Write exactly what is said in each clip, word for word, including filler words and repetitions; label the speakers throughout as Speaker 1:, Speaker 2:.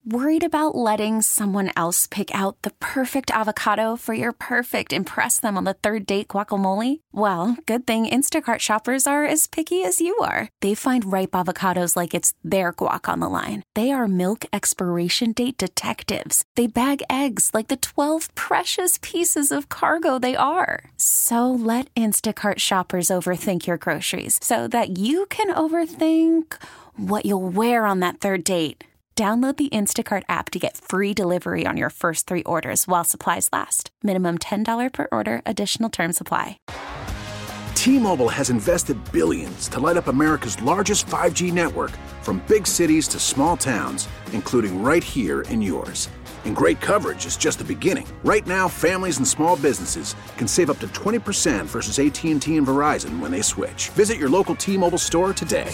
Speaker 1: Worried about letting someone else pick out the perfect avocado for your perfect impress them on the third date guacamole? Well, good thing Instacart shoppers are as picky as you are. They find ripe avocados like it's their guac on the line. They are milk expiration date detectives. They bag eggs like the twelve precious pieces of cargo they are. So let Instacart shoppers overthink your groceries so that you can overthink what you'll wear on that third date. Download the Instacart app to get free delivery on your first three orders while supplies last. Minimum ten dollars per order. Additional terms apply.
Speaker 2: T-Mobile has invested billions to light up America's largest five G network, from big cities to small towns, including right here in yours. And great coverage is just the beginning. Right now, families and small businesses can save up to twenty percent versus A T and T and Verizon when they switch. Visit your local T-Mobile store today.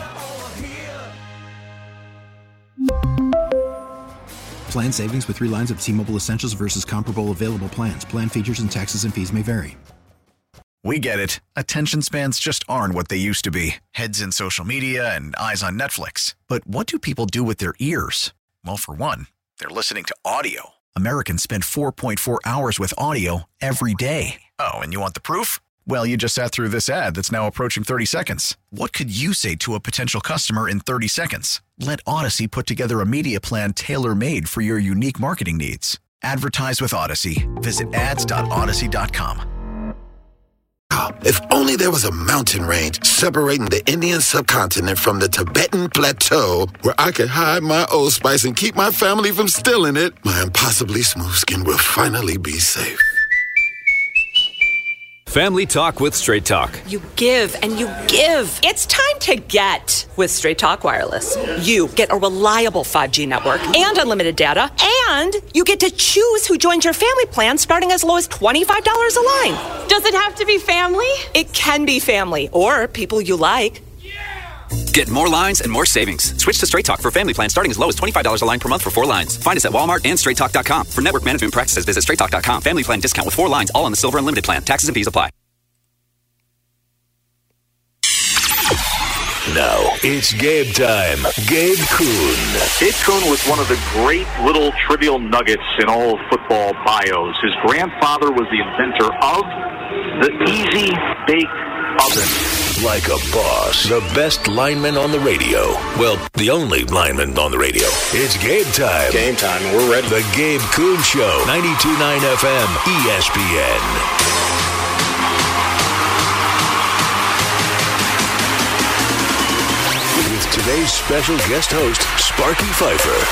Speaker 3: Plan savings with three lines of T-Mobile Essentials versus comparable available plans. Plan features and taxes and fees may vary.
Speaker 4: We get it. Attention spans just aren't what they used to be. Heads in social media and eyes on Netflix. But what do people do with their ears? Well, for one, they're listening to audio. Americans spend four point four hours with audio every day. Oh, and you want the proof? Well, you just sat through this ad that's now approaching thirty seconds. What could you say to a potential customer in thirty seconds? Let Odyssey put together a media plan tailor-made for your unique marketing needs. Advertise with Odyssey. Visit ads dot odyssey dot com.
Speaker 5: If only there was a mountain range separating the Indian subcontinent from the Tibetan plateau where I could hide my Old Spice and keep my family from stealing it, my impossibly smooth skin will finally be safe.
Speaker 6: Family Talk with Straight Talk.
Speaker 7: You give and you give. It's time to get with Straight Talk Wireless. You get a reliable five G network and unlimited data, and you get to choose who joins your family plan starting as low as twenty-five dollars a line.
Speaker 8: Does it have to be family?
Speaker 7: It can be family or people you like.
Speaker 6: Get more lines and more savings. Switch to Straight Talk for family plan starting as low as twenty-five dollars a line per month for four lines. Find us at Walmart and straight talk dot com. For network management practices, visit straight talk dot com. Family plan discount with four lines, all on the Silver Unlimited plan. Taxes and fees apply.
Speaker 9: Now, it's Gabe time. Gabe Kuhn.
Speaker 10: Gabe Kuhn was one of the great little trivial nuggets in all football bios. His grandfather was the inventor of the Easy Bake Oven.
Speaker 9: Like a boss. The best lineman on the radio. Well, the only lineman on the radio. It's Gabe time.
Speaker 11: Game time. We're ready.
Speaker 9: The Gabe Kuhn Show. ninety-two point nine F M. E S P N. With today's special guest host, Sparky Fifer.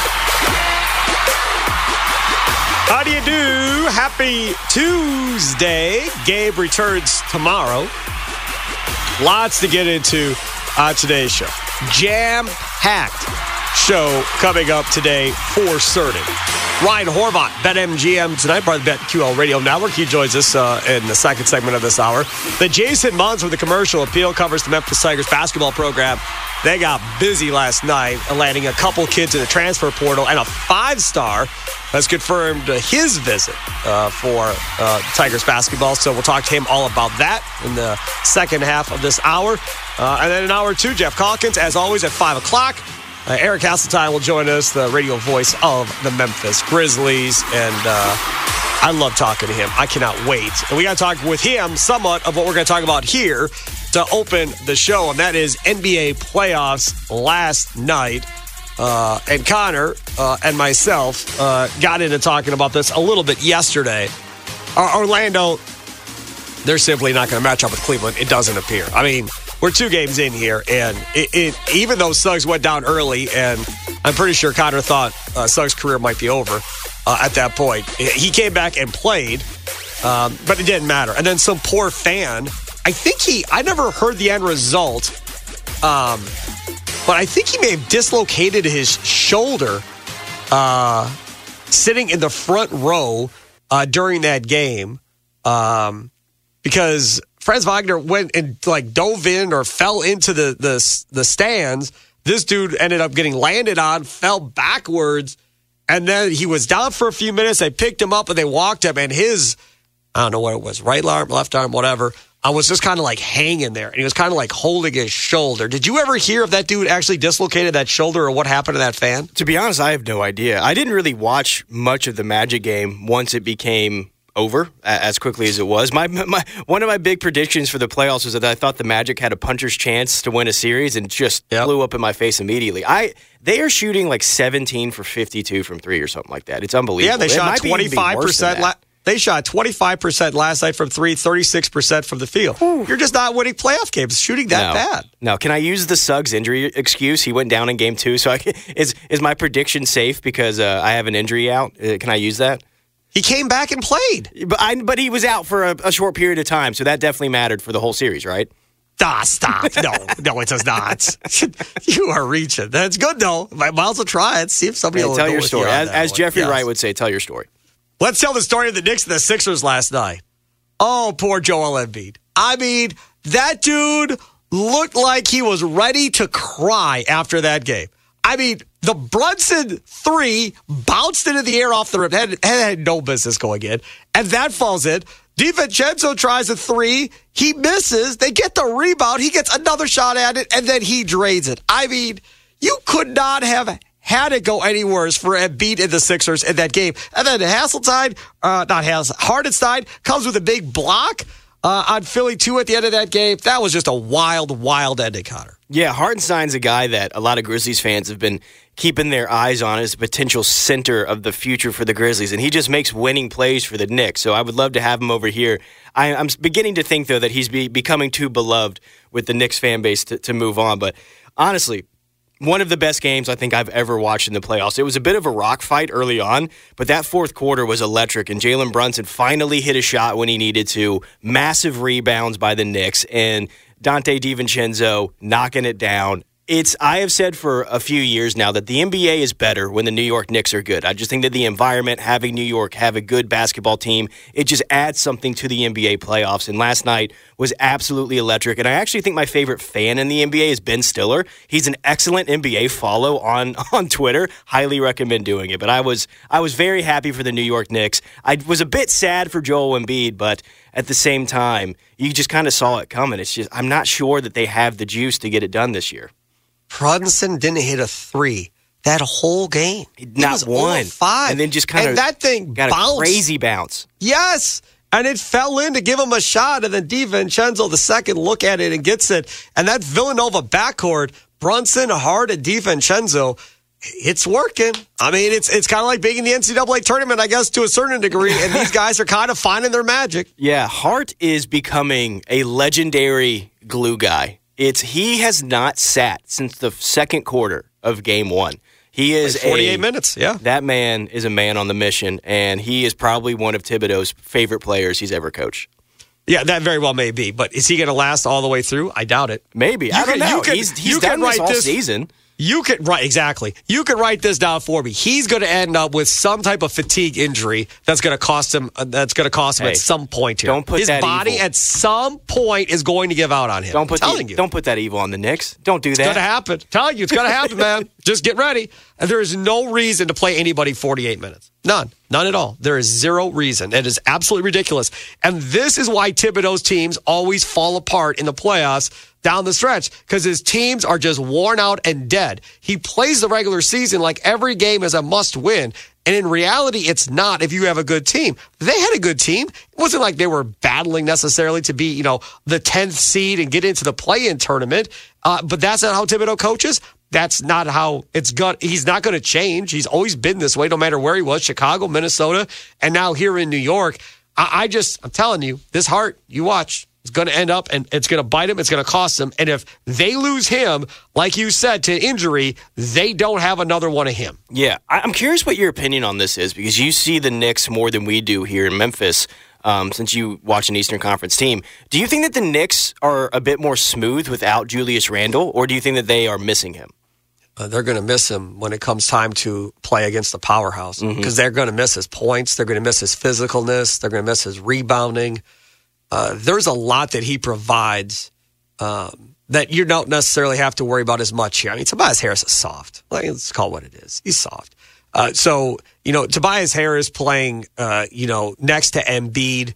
Speaker 12: How do you do? Happy Tuesday. Gabe returns tomorrow. Lots to get into on today's show. Jam-packed show coming up today for certain. Ryan Horvat, BetMGM tonight, part of the BetQL Radio Network. He joins us uh, in the second segment of this hour. The Jason Munz from the Commercial Appeal covers the Memphis Tigers basketball program. They got busy last night, landing a couple kids in the transfer portal, and a five-star has confirmed his visit uh, for uh, Tigers basketball. So we'll talk to him all about that in the second half of this hour. Uh, and then in hour two, Jeff Calkins, as always, at five o'clock. Uh, Eric Hasseltine will join us, the radio voice of the Memphis Grizzlies. And uh, I love talking to him. I cannot wait. And we got to talk with him somewhat of what we're going to talk about here to open the show, and that is N B A playoffs last night. Uh, and Connor uh, and myself uh, got into talking about this a little bit yesterday. Uh, Orlando, they're simply not going to match up with Cleveland, it doesn't appear. I mean, we're two games in here, and it, it, even though Suggs went down early, and I'm pretty sure Connor thought uh, Suggs' career might be over uh, at that point, he came back and played, um, but it didn't matter. And then some poor fan, I think he, I never heard the end result, um, but I think he may have dislocated his shoulder uh, sitting in the front row uh, during that game um, because Franz Wagner went and like dove in or fell into the, the, the stands. This dude ended up getting landed on, fell backwards, and then he was down for a few minutes. They picked him up and they walked him, and his, I don't know what it was, right arm, left arm, whatever, I was just kind of like hanging there, and he was kind of like holding his shoulder. Did you ever hear if that dude actually dislocated that shoulder or what happened to that fan?
Speaker 8: To be honest, I have no idea. I didn't really watch much of the Magic game once it became over as quickly as it was. My, my one of my big predictions for the playoffs was that I thought the Magic had a puncher's chance to win a series, and just yep. blew up in my face immediately. I they are shooting like seventeen for fifty-two from three or something like that. It's unbelievable.
Speaker 12: Yeah, they
Speaker 8: it
Speaker 12: shot twenty-five percent. La- they shot twenty-five percent last night from three, thirty-six percent from the field. Ooh. You're just not winning playoff games shooting that
Speaker 8: no.
Speaker 12: bad.
Speaker 8: No, can I use the Suggs injury excuse? He went down in game two, so I can, is is my prediction safe because uh, I have an injury out? Uh, can I use that?
Speaker 12: He came back and played.
Speaker 8: But I, but he was out for a, a short period of time, so that definitely mattered for the whole series, right?
Speaker 12: Ah, stop. No, no, it does not. You are reaching. That's good, though. Might as well try it. See if somebody
Speaker 8: hey,
Speaker 12: will
Speaker 8: tell
Speaker 12: go
Speaker 8: your
Speaker 12: with
Speaker 8: story.
Speaker 12: You
Speaker 8: as as Jeffrey
Speaker 12: yes.
Speaker 8: Wright would say, tell your story.
Speaker 12: Let's tell the story of the Knicks and the Sixers last night. Oh, poor Joel Embiid. I mean, that dude looked like he was ready to cry after that game. I mean, the Brunson three bounced into the air off the rim. Had, had no business going in. And that falls in. DiVincenzo tries a three. He misses. They get the rebound. He gets another shot at it, and then he drains it. I mean, you could not have had it go any worse for Embiid and the Sixers in that game. And then Hasseltine, uh, not Hasseltine, Hartenstein comes with a big block uh, on Philly two at the end of that game. That was just a wild, wild ending, Connor.
Speaker 8: Yeah, Hartenstein's a guy that a lot of Grizzlies fans have been keeping their eyes on as a potential center of the future for the Grizzlies, and he just makes winning plays for the Knicks, so I would love to have him over here. I, I'm beginning to think, though, that he's be, becoming too beloved with the Knicks fan base to, to move on, but honestly, one of the best games I think I've ever watched in the playoffs. It was a bit of a rock fight early on, but that fourth quarter was electric, and Jalen Brunson finally hit a shot when he needed to. Massive rebounds by the Knicks, and Dante DiVincenzo knocking it down. It's I have said for a few years now that the N B A is better when the New York Knicks are good. I just think that the environment, having New York have a good basketball team, it just adds something to the N B A playoffs. And last night was absolutely electric. And I actually think my favorite fan in the N B A is Ben Stiller. He's an excellent N B A follow on, on Twitter. Highly recommend doing it. But I was I was very happy for the New York Knicks. I was a bit sad for Joel Embiid, but at the same time, you just kind of saw it coming. It's just I'm not sure that they have the juice to get it done this year.
Speaker 12: Brunson didn't hit a three that whole game.
Speaker 8: Not one.
Speaker 12: Five.
Speaker 8: And then just kind
Speaker 12: of that thing
Speaker 8: got
Speaker 12: bounced.
Speaker 8: a crazy bounce.
Speaker 12: Yes. And it fell in to give him a shot. And then DiVincenzo, the second, look at it and gets it. And that Villanova backcourt, Brunson, Hart, and DiVincenzo, it's working. I mean, it's it's kind of like being in the N C double A tournament, I guess, to a certain degree. And these guys are kind of finding their magic.
Speaker 8: Yeah, Hart is becoming a legendary glue guy. It's he has not sat since the second quarter of game one. He is
Speaker 12: like forty-eight
Speaker 8: a,
Speaker 12: minutes. Yeah,
Speaker 8: that man is a man on the mission, and he is probably one of Thibodeau's favorite players he's ever coached.
Speaker 12: Yeah, that very well may be, but is he going to last all the way through? I doubt it.
Speaker 8: Maybe
Speaker 12: you
Speaker 8: I
Speaker 12: can,
Speaker 8: don't know.
Speaker 12: You can,
Speaker 8: he's he's
Speaker 12: you
Speaker 8: done
Speaker 12: can
Speaker 8: this all
Speaker 12: this,
Speaker 8: season.
Speaker 12: You could right exactly. You could write this down for me. He's going to end up with some type of fatigue injury that's going to cost him. Uh, that's going to cost him
Speaker 8: hey,
Speaker 12: at some point here.
Speaker 8: Don't put
Speaker 12: his
Speaker 8: that
Speaker 12: body
Speaker 8: evil.
Speaker 12: at some point is going to give out on him.
Speaker 8: Don't put
Speaker 12: I'm telling
Speaker 8: the,
Speaker 12: you.
Speaker 8: Don't put that evil on the Knicks. Don't do that.
Speaker 12: It's going to happen. I'm telling you, it's going to happen, man. Just get ready. And there is no reason to play anybody forty-eight minutes. None. None at all. There is zero reason. It is absolutely ridiculous. And this is why Thibodeau's teams always fall apart in the playoffs down the stretch, because his teams are just worn out and dead. He plays the regular season like every game is a must-win. And in reality, it's not if you have a good team. They had a good team. It wasn't like they were battling necessarily to be, you know, the tenth seed and get into the play-in tournament. Uh, but that's not how Thibodeau coaches. That's not how it's going. He's not going to change. He's always been this way, no matter where he was, Chicago, Minnesota, and now here in New York. I, I just, I'm telling you, this Hart, you watch, it's going to end up and it's going to bite him. It's going to cost him. And if they lose him, like you said, to injury, they don't have another one of him.
Speaker 8: Yeah. I'm curious what your opinion on this is, because you see the Knicks more than we do here in Memphis. Um, since you watch an Eastern Conference team, do you think that the Knicks are a bit more smooth without Julius Randle, or do you think that they are missing him?
Speaker 12: Uh, they're going to miss him when it comes time to play against the powerhouse, because mm-hmm. they're going to miss his points. They're going to miss his physicalness. They're going to miss his rebounding. Uh, there's a lot that he provides um, that you don't necessarily have to worry about as much here. I mean, Tobias Harris is soft. Like, let's call it what it is. He's soft. Uh, so, you know, Tobias Harris playing, uh, you know, next to Embiid,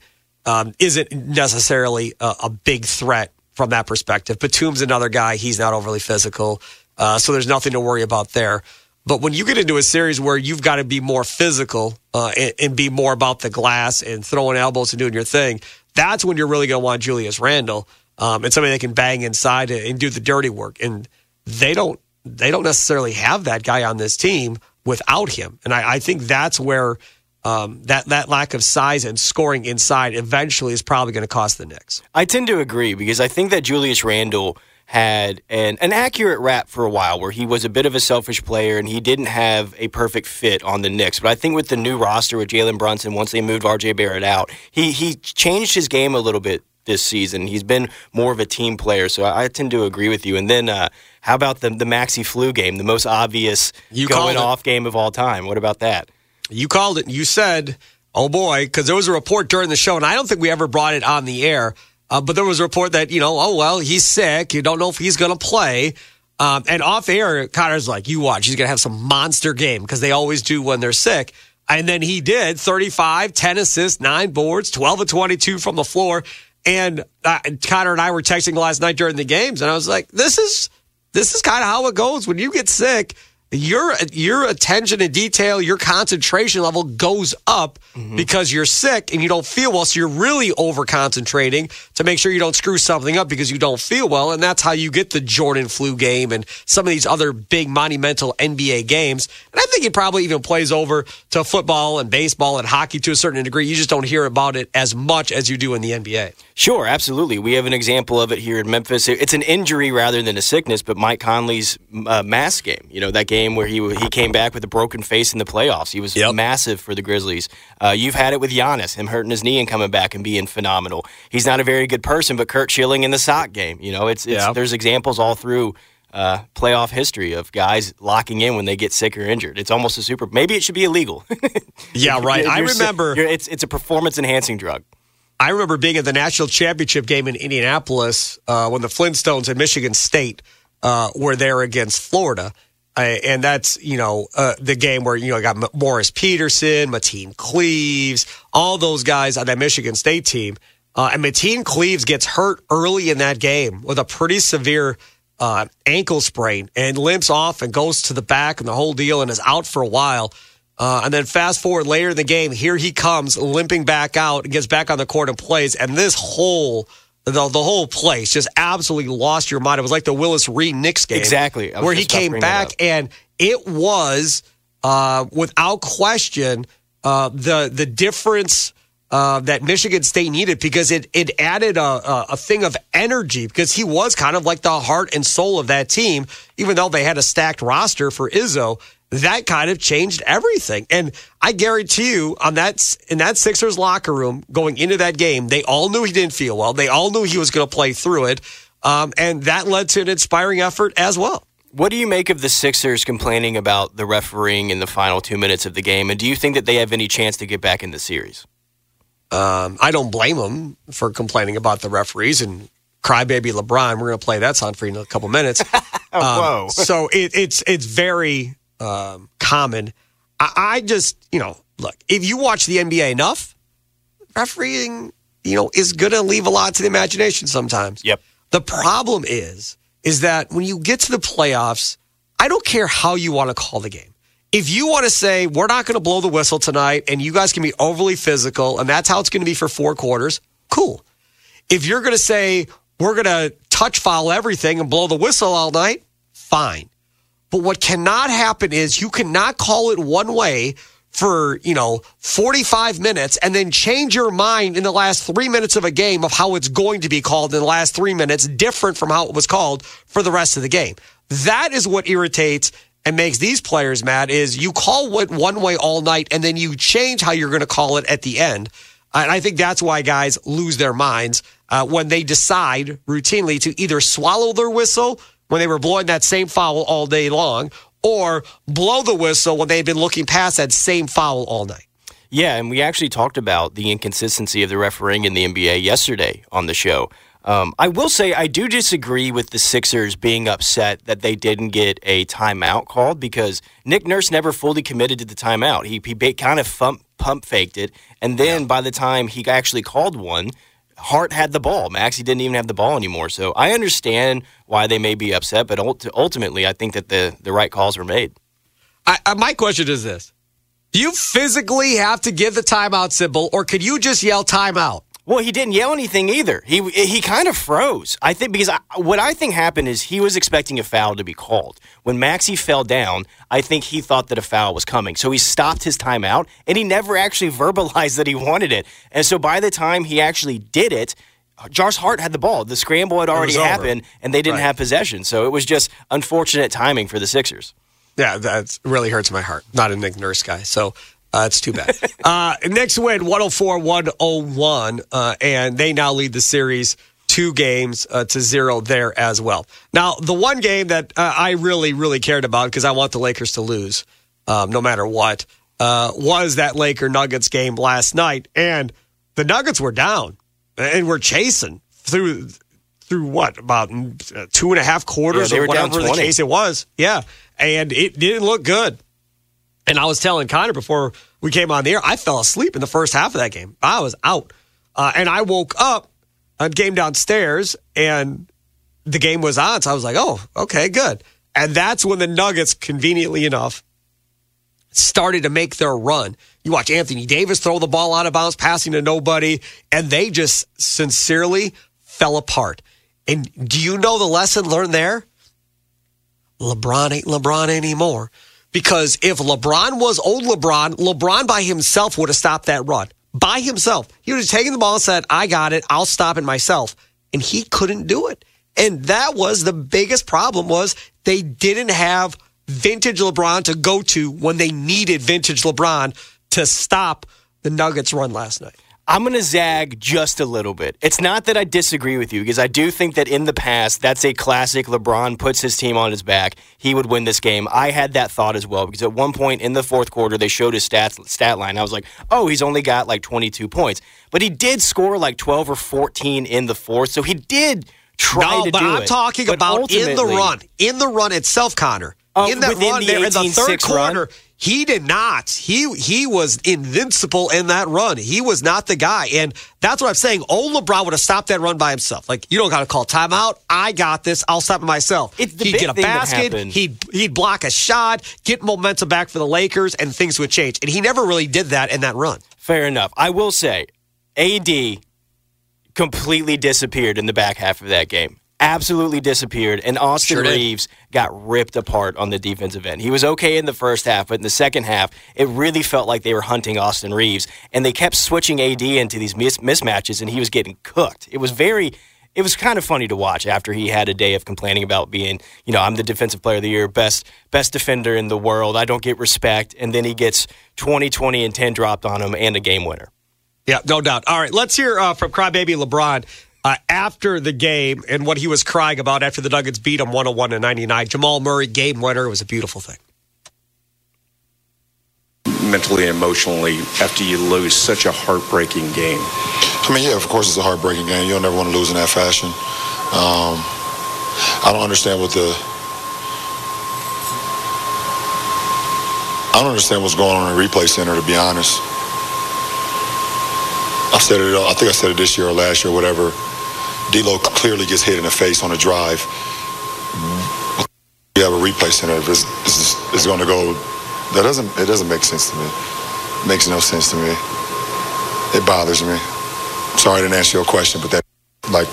Speaker 12: um, isn't necessarily a, a big threat from that perspective. Batum's another guy. He's not overly physical, uh, so there's nothing to worry about there. But when you get into a series where you've got to be more physical uh, and, and be more about the glass and throwing elbows and doing your thing, that's when you're really going to want Julius Randle um, and somebody that can bang inside and do the dirty work. And they don't they don't necessarily have that guy on this team without him. And I, I think that's where um, that, that lack of size and scoring inside eventually is probably going to cost the Knicks.
Speaker 8: I tend to agree because I think that Julius Randle had an, an accurate rap for a while where he was a bit of a selfish player and he didn't have a perfect fit on the Knicks. But I think with the new roster with Jalen Brunson, once they moved R J Barrett out, he he changed his game a little bit this season. He's been more of a team player, so I, I tend to agree with you. And then uh, how about the, the Maxey Flu game, the most obvious
Speaker 12: you
Speaker 8: going off game of all time? What about that?
Speaker 12: You called it. You said, oh boy, because there was a report during the show, and I don't think we ever brought it on the air, Uh, but there was a report that, you know, oh, well, he's sick. You don't know if he's going to play. Um, and off air, Connor's like, you watch. He's going to have some monster game because they always do when they're sick. And then he did thirty-five, ten assists, nine boards, twelve of twenty-two from the floor. And uh, Connor and I were texting last night during the games. And I was like, this is this is kind of how it goes. When you get sick, your your attention to detail, your concentration level goes up mm-hmm. because you're sick and you don't feel well. So you're really over concentrating to make sure you don't screw something up because you don't feel well. And that's how you get the Jordan Flu game and some of these other big monumental N B A games. And I think it probably even plays over to football and baseball and hockey to a certain degree. You just don't hear about it as much as you do in the N B A.
Speaker 8: Sure, absolutely. We have an example of it here in Memphis. It's an injury rather than a sickness, but Mike Conley's uh, mask game, you know, that game where he he came back with a broken face in the playoffs. He was yep. massive for the Grizzlies. Uh, you've had it with Giannis, him hurting his knee and coming back and being phenomenal. He's not a very good person, but Kurt Schilling in the sock game. You know, it's, it's yeah. there's examples all through uh, playoff history of guys locking in when they get sick or injured. It's almost a super. Maybe it should be illegal.
Speaker 12: yeah, right.
Speaker 8: You're,
Speaker 12: I
Speaker 8: you're
Speaker 12: remember
Speaker 8: sick, it's it's a performance enhancing drug.
Speaker 12: I remember being at the national championship game in Indianapolis uh, when the Flintstones and Michigan State uh, were there against Florida. Uh, and that's, you know, uh, the game where, you know, I got M- Morris Peterson, Mateen Cleaves, all those guys on that Michigan State team. Uh, and Mateen Cleaves gets hurt early in that game with a pretty severe uh, ankle sprain and limps off and goes to the back and the whole deal and is out for a while. Uh, and then fast forward later in the game, here he comes limping back out and gets back on the court and plays. And this whole the, the whole place just absolutely lost your mind. It was like the Willis Reed Knicks game.
Speaker 8: Exactly.
Speaker 12: Where he came back and it was, uh, without question, uh, the the difference uh, that Michigan State needed because it, it added a, a, a thing of energy because he was kind of like the heart and soul of that team, even though they had a stacked roster for Izzo. That kind of changed everything. And I guarantee you on that, in that Sixers locker room going into that game, they all knew he didn't feel well. They all knew he was going to play through it. Um, and that led to an inspiring effort as well.
Speaker 8: What do you make of the Sixers complaining about the refereeing in the final two minutes of the game? And do you think that they have any chance to get back in the series?
Speaker 12: Um, I don't blame them for complaining about the referees and crybaby LeBron. We're going to play that song for you in a couple minutes.
Speaker 8: oh,
Speaker 12: um,
Speaker 8: whoa.
Speaker 12: So it, it's, it's very... Um, common. I, I just, you know, look, if you watch the N B A enough, refereeing, you know, is going to leave a lot to the imagination sometimes.
Speaker 8: Yep.
Speaker 12: The problem is, is that when you get to the playoffs, I don't care how you want to call the game. If you want to say, we're not going to blow the whistle tonight and you guys can be overly physical and that's how it's going to be for four quarters, cool. If you're going to say, we're going to touch foul everything and blow the whistle all night, fine. But what cannot happen is you cannot call it one way for, you know, forty-five minutes and then change your mind in the last three minutes of a game of how it's going to be called in the last three minutes, different from how it was called for the rest of the game. That is what irritates and makes these players mad is you call it one way all night and then you change how you're going to call it at the end. And I think that's why guys lose their minds uh, when they decide routinely to either swallow their whistle when they were blowing that same foul all day long, or blow the whistle when they'd been looking past that same foul all night.
Speaker 8: Yeah, and we actually talked about the inconsistency of the refereeing in the N B A yesterday on the show. Um, I will say I do disagree with the Sixers being upset that they didn't get a timeout called because Nick Nurse never fully committed to the timeout. He, he ba- kind of pump, pump faked it, and then by the time he actually called one, Hart had the ball. Maxey didn't even have the ball anymore. So I understand why they may be upset, but ult- ultimately I think that the, the right calls were made.
Speaker 12: I, I, my question is this. Do you physically have to give the timeout symbol, or could you just yell timeout?
Speaker 8: Well, he didn't yell anything either. He he kind of froze. I think because I, what I think happened is he was expecting a foul to be called. When Maxey fell down, I think he thought that a foul was coming. So he stopped his timeout, and he never actually verbalized that he wanted it. And so by the time he actually did it, Josh Hart had the ball. The scramble had already happened, and they didn't right. have possession. So it was just unfortunate timing for the Sixers.
Speaker 12: Yeah, that really hurts my heart. Not a Nick Nurse guy, so uh, it's too bad. uh, Knicks win one oh four one oh one, uh, and they now lead the series two games uh, to zero there as well. Now, the one game that uh, I really, really cared about because I want the Lakers to lose um, no matter what uh, was that Laker-Nuggets game last night, and the Nuggets were down and were chasing through through what, about two and a half quarters
Speaker 8: yeah,
Speaker 12: or whatever the case it was. Yeah. And it didn't look good. And I was telling Connor before we came on the air, I fell asleep in the first half of that game. I was out. Uh, and I woke up and came downstairs, and the game was on. So I was like, oh, okay, good. And that's when the Nuggets, conveniently enough, started to make their run. You watch Anthony Davis throw the ball out of bounds, passing to nobody, and they just sincerely fell apart. And do you know the lesson learned there? LeBron ain't LeBron anymore. Because if LeBron was old LeBron, LeBron by himself would have stopped that run. By himself. He would have taken the ball and said, I got it, I'll stop it myself. And he couldn't do it. And that was the biggest problem, was they didn't have vintage LeBron to go to when they needed vintage LeBron to stop the Nuggets run last night.
Speaker 8: I'm going to zag just a little bit. It's not that I disagree with you, because I do think that in the past, that's a classic. LeBron puts his team on his back. He would win this game. I had that thought as well, because at one point in the fourth quarter, they showed his stats, stat line. I was like, oh, he's only got like twenty-two points. But he did score like twelve or fourteen in the fourth, so he did try
Speaker 12: no,
Speaker 8: to
Speaker 12: do
Speaker 8: it.
Speaker 12: No, but I'm talking but about in the run. In the run itself, Connor.
Speaker 8: Uh,
Speaker 12: in that run
Speaker 8: the
Speaker 12: there in the third quarter,
Speaker 8: run?
Speaker 12: he did not. He he was invincible in that run. He was not the guy. And that's what I'm saying. Old LeBron would have stopped that run by himself. Like, you don't got to call timeout. I got this. I'll stop it myself.
Speaker 8: It's the
Speaker 12: he'd
Speaker 8: big
Speaker 12: get a
Speaker 8: thing
Speaker 12: basket.
Speaker 8: That
Speaker 12: he'd, he'd block a shot, get momentum back for the Lakers, and things would change. And he never really did that in that run.
Speaker 8: Fair enough. I will say, A D completely disappeared in the back half of that game. Absolutely disappeared, and Austin
Speaker 12: sure
Speaker 8: Reeves got ripped apart on the defensive end. He was okay in the first half, but in the second half, it really felt like they were hunting Austin Reeves, and they kept switching A D into these mis- mismatches, and he was getting cooked. It was very, it was kind of funny to watch after he had a day of complaining about being, you know, I'm the defensive player of the year, best best defender in the world, I don't get respect, and then he gets twenty, twenty, and ten dropped on him and a game winner.
Speaker 12: Yeah, no doubt. All right, let's hear uh, from Crybaby LeBron. Uh, after the game and what he was crying about after the Nuggets beat him one oh one to ninety-nine. Jamal Murray, game winner. It was a beautiful thing.
Speaker 11: Mentally and emotionally, after you lose such a heartbreaking game.
Speaker 13: I mean, yeah, of course it's a heartbreaking game. You don't ever want to lose in that fashion. Um, I don't understand what the... I don't understand what's going on in the replay center, to be honest. I said it. I think I said it this year or last year, or whatever. D'Lo clearly gets hit in the face on a drive. We have a replay center. It's, it's, it's going to go. That doesn't. It doesn't make sense to me. It makes no sense to me. It bothers me. I'm sorry I didn't answer your question, but that, like,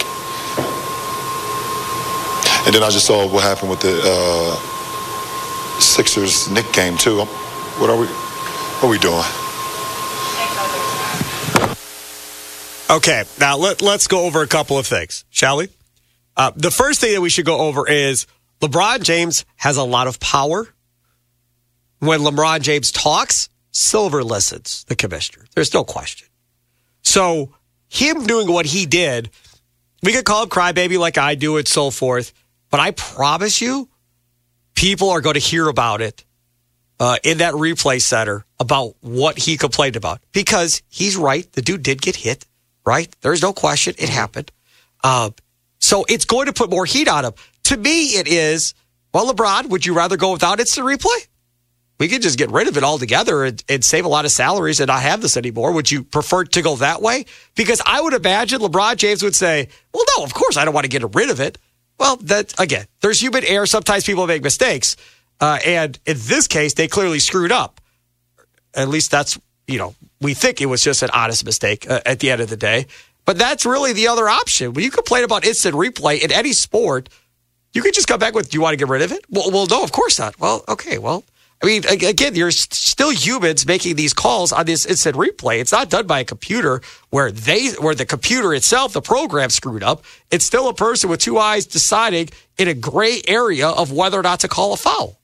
Speaker 13: and then I just saw what happened with the uh, Sixers Knicks game too. What are we? What are we doing?
Speaker 12: Okay, now let, let's go over a couple of things, shall we? Uh, the first thing that we should go over is LeBron James has a lot of power. When LeBron James talks, Silver listens, the commissioner. There's no question. So him doing what he did, we could call him crybaby like I do and so forth, but I promise you, people are going to hear about it uh, in that replay center about what he complained about. Because he's right, the dude did get hit. Right? There's no question. It happened. Uh, So it's going to put more heat on him. To me, it is, well, LeBron, would you rather go without instant replay? We could just get rid of it altogether and, and save a lot of salaries and not have this anymore. Would you prefer to go that way? Because I would imagine LeBron James would say, well, no, of course I don't want to get rid of it. Well, that again, there's human error. Sometimes people make mistakes. Uh, and in this case, they clearly screwed up. At least that's, you know, we think it was just an honest mistake uh, at the end of the day. But that's really the other option. When you complain about instant replay in any sport, you could just come back with, do you want to get rid of it? Well, well, no, of course not. Well, okay, well, I mean, again, you're still humans making these calls on this instant replay. It's not done by a computer where they, where the computer itself, the program screwed up. It's still a person with two eyes deciding in a gray area of whether or not to call a foul.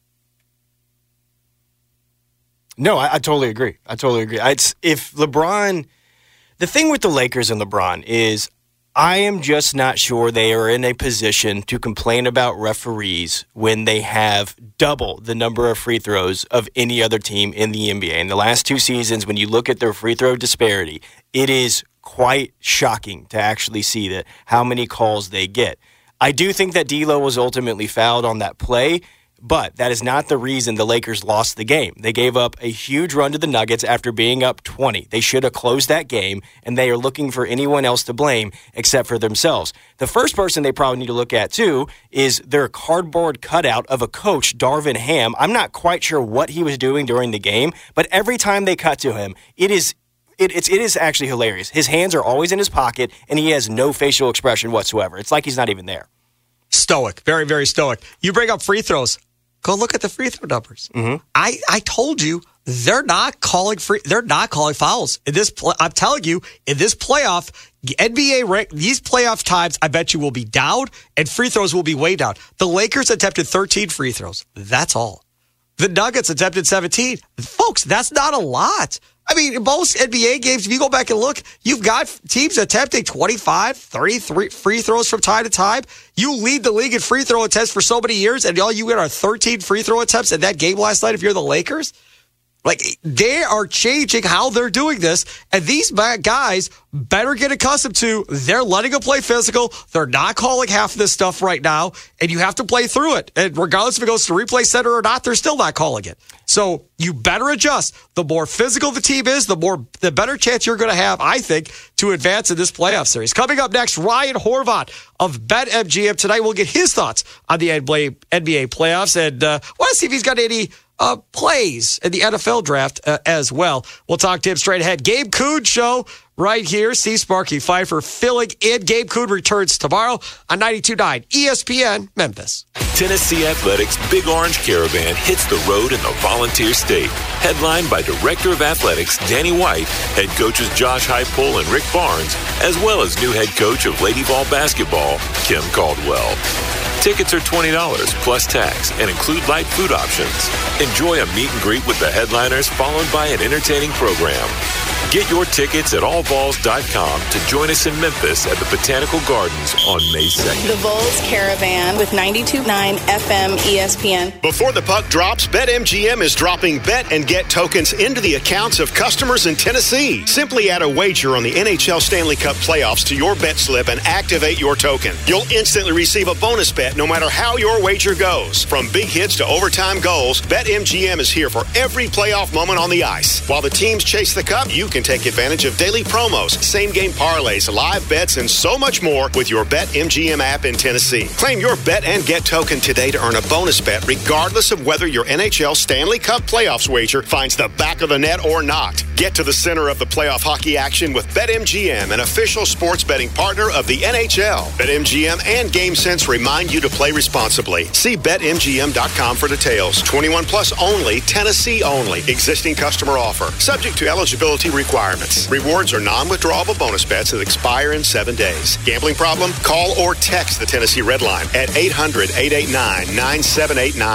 Speaker 8: No, I, I totally agree. I totally agree. It's, if LeBron, the thing with the Lakers and LeBron is, I am just not sure they are in a position to complain about referees when they have double the number of free throws of any other team in the N B A. In the last two seasons, when you look at their free throw disparity, it is quite shocking to actually see that how many calls they get. I do think that D'Lo was ultimately fouled on that play, but that is not the reason the Lakers lost the game. They gave up a huge run to the Nuggets after being up twenty. They should have closed that game, and they are looking for anyone else to blame except for themselves. The first person they probably need to look at, too, is their cardboard cutout of a coach, Darvin Ham. I'm not quite sure what he was doing during the game, but every time they cut to him, it is it, it's, it is actually hilarious. His hands are always in his pocket, and he has no facial expression whatsoever. It's like he's not even there.
Speaker 12: Stoic. Very, very stoic. You bring up free throws. Go look at the free throw numbers.
Speaker 8: Mm-hmm.
Speaker 12: I, I told you they're not calling free. They're not calling fouls in this. Play, I'm telling you, in this playoff, N B A rank, these playoff times, I bet you will be down and free throws will be way down. The Lakers attempted thirteen free throws. That's all. The Nuggets attempted seventeen. Folks, that's not a lot. I mean, in most N B A games, if you go back and look, you've got teams attempting twenty-five, thirty-three free throws from time to time. You lead the league in free throw attempts for so many years, and all you get are thirteen free throw attempts in that game last night if you're the Lakers. Like, they are changing how they're doing this, and these guys better get accustomed to, they're letting them play physical. They're not calling half of this stuff right now, and you have to play through it. And regardless if it goes to the replay center or not, they're still not calling it. So you better adjust. The more physical the team is, the more the better chance you're going to have, I think, to advance in this playoff series. Coming up next, Ryan Horvat of BetMGM. Tonight we'll get his thoughts on the N B A playoffs, and uh, want to see if he's got any Uh, plays in the N F L draft uh, as well. We'll talk to him straight ahead. Gabe Kuhn Show right here. Steve Sparky Pfeiffer filling in. Gabe Kuhn returns tomorrow on ninety-two point nine E S P N Memphis.
Speaker 9: Tennessee Athletics' Big Orange Caravan hits the road in the Volunteer State. Headlined by Director of Athletics Danny White, head coaches Josh Heupel and Rick Barnes, as well as new head coach of Lady Vol Basketball, Kim Caldwell. Tickets are twenty dollars plus tax and include light food options. Enjoy a meet and greet with the headliners followed by an entertaining program. Get your tickets at all vols dot com to join us in Memphis at the Botanical Gardens on May second.
Speaker 14: The Vols Caravan with ninety-two point nine F M E S P N.
Speaker 15: Before the puck drops, BetMGM is dropping bet and get tokens into the accounts of customers in Tennessee. Simply add a wager on the N H L Stanley Cup playoffs to your bet slip and activate your token. You'll instantly receive a bonus bet no matter how your wager goes. From big hits to overtime goals, BetMGM is here for every playoff moment on the ice. While the teams chase the cup, you can take advantage of daily promos, same-game parlays, live bets, and so much more with your BetMGM app in Tennessee. Claim your bet and get token today to earn a bonus bet regardless of whether your N H L Stanley Cup playoffs wager finds the back of the net or not. Get to the center of the playoff hockey action with BetMGM, an official sports betting partner of the N H L. BetMGM and GameSense remind you to play responsibly. See Bet M G M dot com for details. twenty-one plus only, Tennessee only. Existing customer offer. Subject to eligibility requirements. Rewards are non-withdrawable bonus bets that expire in seven days. Gambling problem? Call or text the Tennessee Red Line at eight hundred, eight eight nine, nine seven eight nine.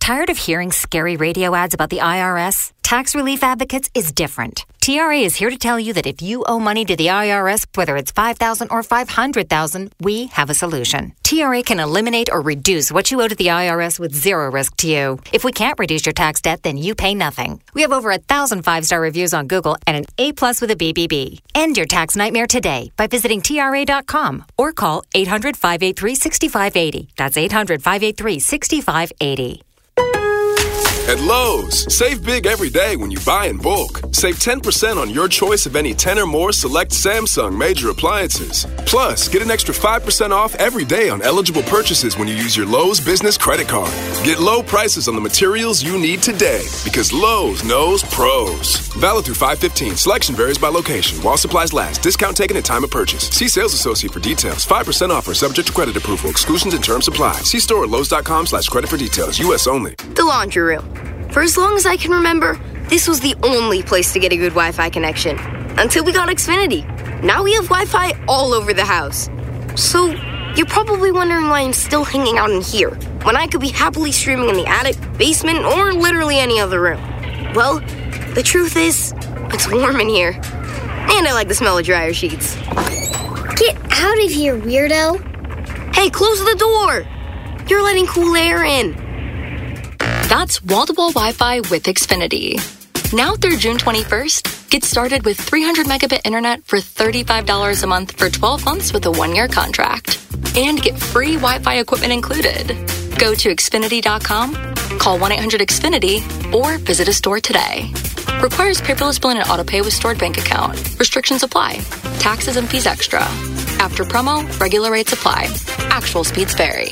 Speaker 16: Tired of hearing scary radio ads about the I R S? Tax Relief Advocates is different. T R A is here to tell you that if you owe money to the I R S, whether it's five thousand dollars or five hundred thousand dollars, we have a solution. T R A can eliminate or reduce what you owe to the I R S with zero risk to you. If we can't reduce your tax debt, then you pay nothing. We have over a thousand five-star reviews on Google and an A plus with a B B B. End your tax nightmare today by visiting T R A dot com or call eight hundred, five eight three, six five eight zero. That's eight hundred, five eight three, six five eight zero.
Speaker 17: At Lowe's, save big every day when you buy in bulk. Save ten percent on your choice of any ten or more select Samsung major appliances. Plus, get an extra five percent off every day on eligible purchases when you use your Lowe's business credit card. Get low prices on the materials you need today because Lowe's knows pros. Valid through five fifteen. Selection varies by location. While supplies last. Discount taken at time of purchase. See sales associate for details. five percent offer subject to credit approval. Exclusions and terms apply. See store at Lowe's.com slash credit for details. U S only.
Speaker 18: The laundry room. For as long as I can remember, this was the only place to get a good Wi-Fi connection. Until we got Xfinity. Now we have Wi-Fi all over the house. So, you're probably wondering why I'm still hanging out in here, when I could be happily streaming in the attic, basement, or literally any other room. Well, the truth is, it's warm in here. And I like the smell of dryer sheets.
Speaker 19: Get out of here, weirdo.
Speaker 18: Hey, close the door! You're letting cool air in.
Speaker 20: That's wall-to-wall Wi-Fi with Xfinity. Now through June twenty-first, get started with three hundred megabit internet for thirty-five dollars a month for twelve months with a one-year contract. And get free Wi-Fi equipment included. Go to Xfinity dot com, call one eight hundred X Finity, or visit a store today. Requires paperless billing and autopay with stored bank account. Restrictions apply. Taxes and fees extra. After promo, regular rates apply. Actual speeds vary.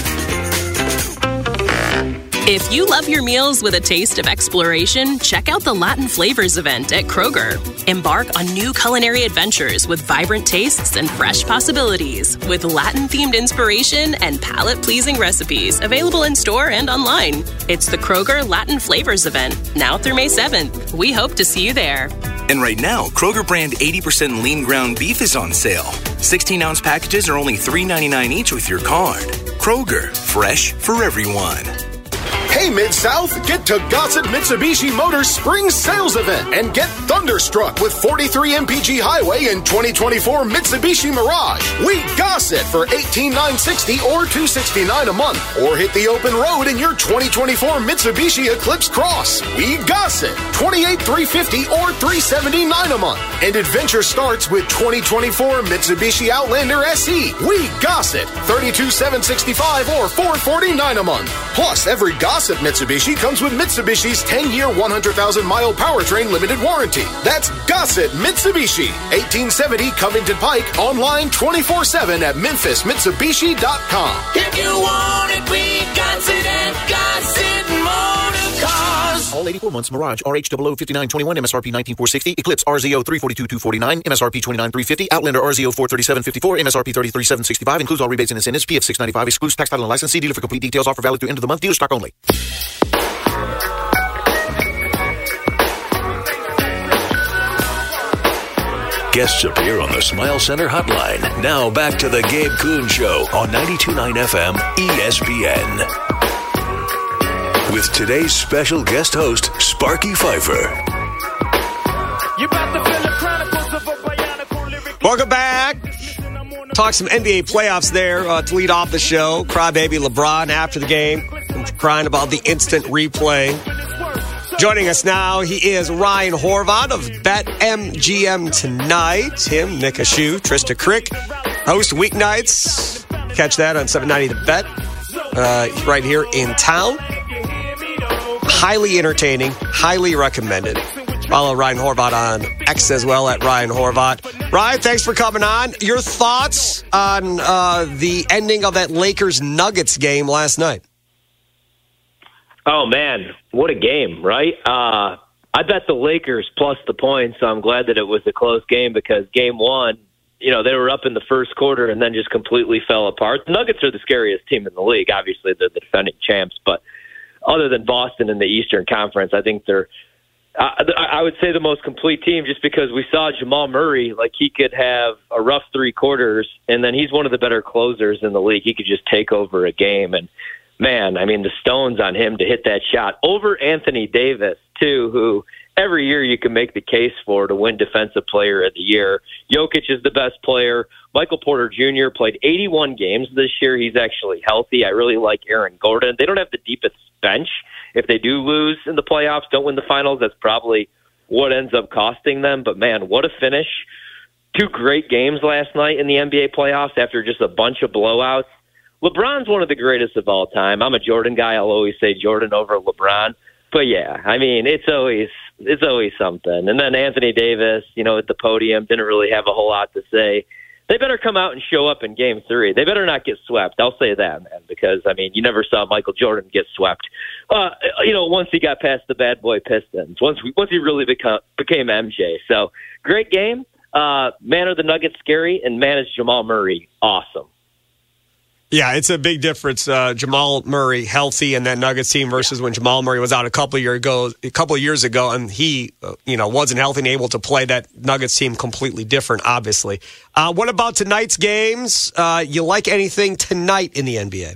Speaker 21: If you love your meals with a taste of exploration, check out the Latin Flavors event at Kroger. Embark on new culinary adventures with vibrant tastes and fresh possibilities, with Latin-themed inspiration and palate-pleasing recipes available in store and online. It's the Kroger Latin Flavors event, now through May seventh. We hope to see you there.
Speaker 22: And right now, Kroger brand eighty percent lean ground beef is on sale. sixteen ounce packages are only three ninety-nine each with your card. Kroger, fresh for everyone.
Speaker 23: Hey, Mid-South, get to Gossett Mitsubishi Motors Spring Sales Event and get thunderstruck with forty-three M P G Highway and twenty twenty-four Mitsubishi Mirage. We Gossett for eighteen thousand nine hundred sixty dollars or two hundred sixty-nine dollars a month. Or hit the open road in your twenty twenty-four Mitsubishi Eclipse Cross. We Gossett, twenty-eight thousand three hundred fifty dollars or three hundred seventy-nine dollars a month. And adventure starts with twenty twenty-four Mitsubishi Outlander S E. We Gossett, thirty-two thousand seven hundred sixty-five dollars or four hundred forty-nine dollars a month. Plus, every Gossett Mitsubishi comes with Mitsubishi's ten-year, one hundred thousand mile powertrain limited warranty. That's Gossett Mitsubishi, eighteen seventy Covington Pike, online twenty-four seven at memphis mitsubishi dot com.
Speaker 24: If you want it, we got it at Gossett Motor Cars.
Speaker 25: All eighty-four months Mirage, R H zero zero five nine two one, M S R P nineteen thousand four hundred sixty, Eclipse R Z O three forty-two thousand two hundred forty-nine, M S R P twenty-nine thousand three hundred fifty, Outlander R Z O four thirty-seven fifty-four, M S R P thirty-three thousand seven hundred sixty-five, includes all rebates and incentives, P F six ninety-five, excludes tax, title, and license. See dealer for complete details. Offer valid through end of the month. Dealer stock only.
Speaker 9: Guests appear on the Smile Center hotline. Now back to the Gabe Kuhn Show on ninety-two point nine F M E S P N. With today's special guest host, Sparky Fifer.
Speaker 12: Welcome back. Talk some N B A playoffs there uh, to lead off the show. Crybaby LeBron after the game, crying about the instant replay. Joining us now, he is Ryan Horvath of BetMGM Tonight. Him, Nick Ashew, Trista Crick, host weeknights. Catch that on seven ninety The Bet, uh, right here in town. Highly entertaining, highly recommended. Follow Ryan Horvath on X as well at Ryan Horvath. Ryan, thanks for coming on. Your thoughts on uh, the ending of that Lakers-Nuggets game last night?
Speaker 26: Oh, man, what a game, right? Uh, I bet the Lakers plus the points, so I'm glad that it was a close game because game one, you know, they were up in the first quarter and then just completely fell apart. The Nuggets are the scariest team in the league. Obviously, they're the defending champs, but other than Boston in the Eastern Conference, I think they're, uh, I would say, the most complete team just because we saw Jamal Murray, like he could have a rough three quarters, and then he's one of the better closers in the league. He could just take over a game, and man, I mean, the stones on him to hit that shot over Anthony Davis, too, who every year you can make the case for to win Defensive Player of the Year. Jokic is the best player. Michael Porter Junior played eighty-one games this year. He's actually healthy. I really like Aaron Gordon. They don't have the deepest bench. If they do lose in the playoffs, don't win the finals, that's probably what ends up costing them. But, man, what a finish. Two great games last night in the N B A playoffs after just a bunch of blowouts. LeBron's one of the greatest of all time. I'm a Jordan guy. I'll always say Jordan over LeBron. But, yeah, I mean, it's always it's always something. And then Anthony Davis, you know, at the podium, didn't really have a whole lot to say. They better come out and show up in Game three. They better not get swept. I'll say that, man, because, I mean, you never saw Michael Jordan get swept. Uh, you know, once he got past the bad boy Pistons, once we, once he really become, became M J. So, great game. Uh, man, are the Nuggets scary, and man, is Jamal Murray awesome.
Speaker 12: Yeah, it's a big difference. Uh, Jamal Murray healthy in that Nuggets team versus yeah. when Jamal Murray was out a couple of years ago. A couple of years ago, and he, uh, you know, wasn't healthy and able to play. That Nuggets team completely different, obviously. Uh, what about tonight's games? Uh, you like anything tonight in the N B A?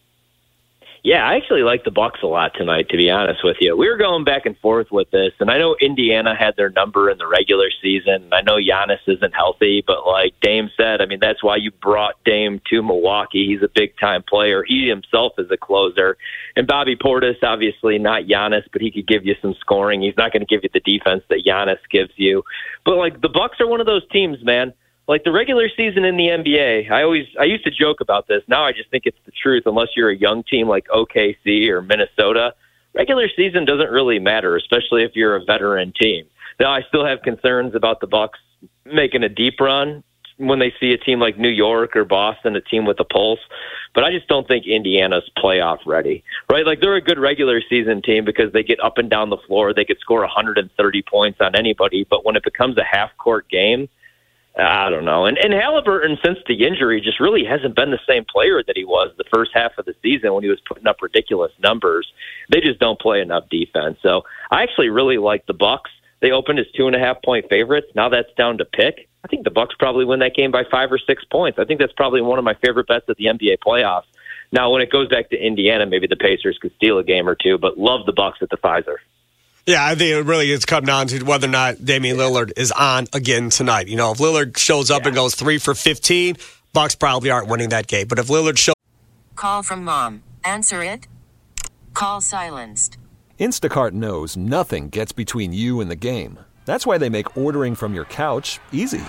Speaker 26: Yeah, I actually like the Bucks a lot tonight, to be honest with you. We were going back and forth with this, and I know Indiana had their number in the regular season. I know Giannis isn't healthy, but like Dame said, I mean, that's why you brought Dame to Milwaukee. He's a big-time player. He himself is a closer. And Bobby Portis, obviously not Giannis, but he could give you some scoring. He's not going to give you the defense that Giannis gives you. But, like, the Bucks are one of those teams, man. Like the regular season in the N B A, I always I used to joke about this. Now I just think it's the truth. Unless you're a young team like O K C or Minnesota, regular season doesn't really matter, especially if you're a veteran team. Now I still have concerns about the Bucks making a deep run when they see a team like New York or Boston, a team with a pulse. But I just don't think Indiana's playoff ready, right? Like they're a good regular season team because they get up and down the floor. They could score one hundred thirty points on anybody. But when it becomes a half court game, I don't know. And, and Halliburton, since the injury, just really hasn't been the same player that he was the first half of the season when he was putting up ridiculous numbers. They just don't play enough defense. So I actually really like the Bucks. They opened as two and a half point favorites. Now that's down to pick. I think the Bucks probably win that game by five or six points. I think that's probably one of my favorite bets of the N B A playoffs. Now, when it goes back to Indiana, maybe the Pacers could steal a game or two, but love the Bucks at the Pfizer.
Speaker 12: Yeah, I think it really is come down to whether or not Damian Lillard is on again tonight. You know, if Lillard shows up yeah. and goes three for fifteen, Bucks probably aren't winning that game. But if Lillard shows...
Speaker 1: Call from mom. Answer it. Call silenced.
Speaker 2: Instacart knows nothing gets between you and the game. That's why they make ordering from your couch easy.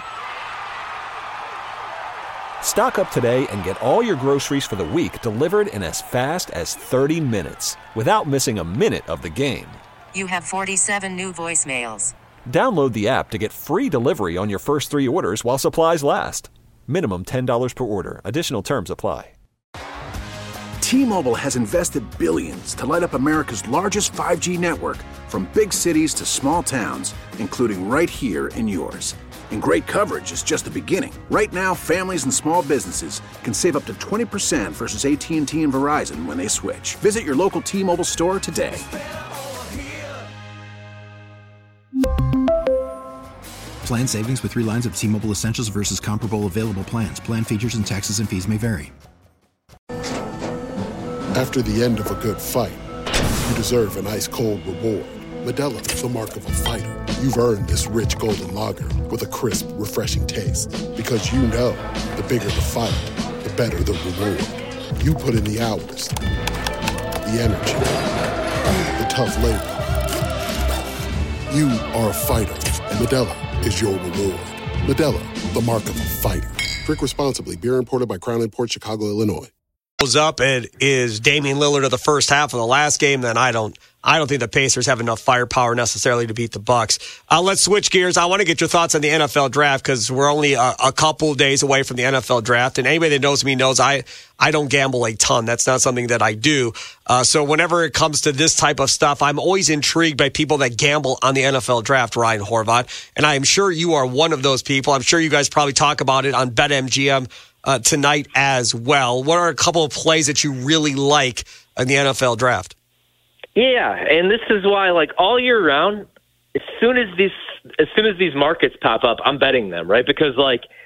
Speaker 2: Stock up today and get all your groceries for the week delivered in as fast as thirty minutes without missing a minute of the game.
Speaker 1: You have forty-seven new voicemails.
Speaker 2: Download the app to get free delivery on your first three orders while supplies last. Minimum ten dollars per order. Additional terms apply.
Speaker 3: T-Mobile has invested billions to light up America's largest five G network, from big cities to small towns, including right here in yours. And great coverage is just the beginning. Right now, families and small businesses can save up to twenty percent versus A T and T and Verizon when they switch. Visit your local T-Mobile store today.
Speaker 4: Plan savings with three lines of T-Mobile Essentials versus comparable available plans. Plan features and taxes and fees may vary.
Speaker 5: After the end of a good fight, you deserve an ice-cold reward. Modelo is the mark of a fighter. You've earned this rich golden lager with a crisp, refreshing taste. Because you know, the bigger the fight, the better the reward. You put in the hours, the energy, the tough labor. You are a fighter, and Modelo is your reward. Modelo, the mark of a fighter. Drink responsibly. Beer imported by Crown Imports, Chicago, Illinois.
Speaker 12: Goes up and is Damian Lillard of the first half of the last game, then I don't I don't think the Pacers have enough firepower necessarily to beat the Bucks. Uh, let's switch gears. I want to get your thoughts on the N F L draft because we're only a, a couple of days away from the N F L draft. And anybody that knows me knows I, I don't gamble a ton. That's not something that I do. Uh, so whenever it comes to this type of stuff, I'm always intrigued by people that gamble on the N F L draft, Ryan Horvat. And I am sure you are one of those people. I'm sure you guys probably talk about it on BetMGM uh, tonight as well. What are a couple of plays that you really like in the N F L draft?
Speaker 26: Yeah, and this is why, like, all year round, as soon as these as soon as these markets pop up, I'm betting them, right? Because, like,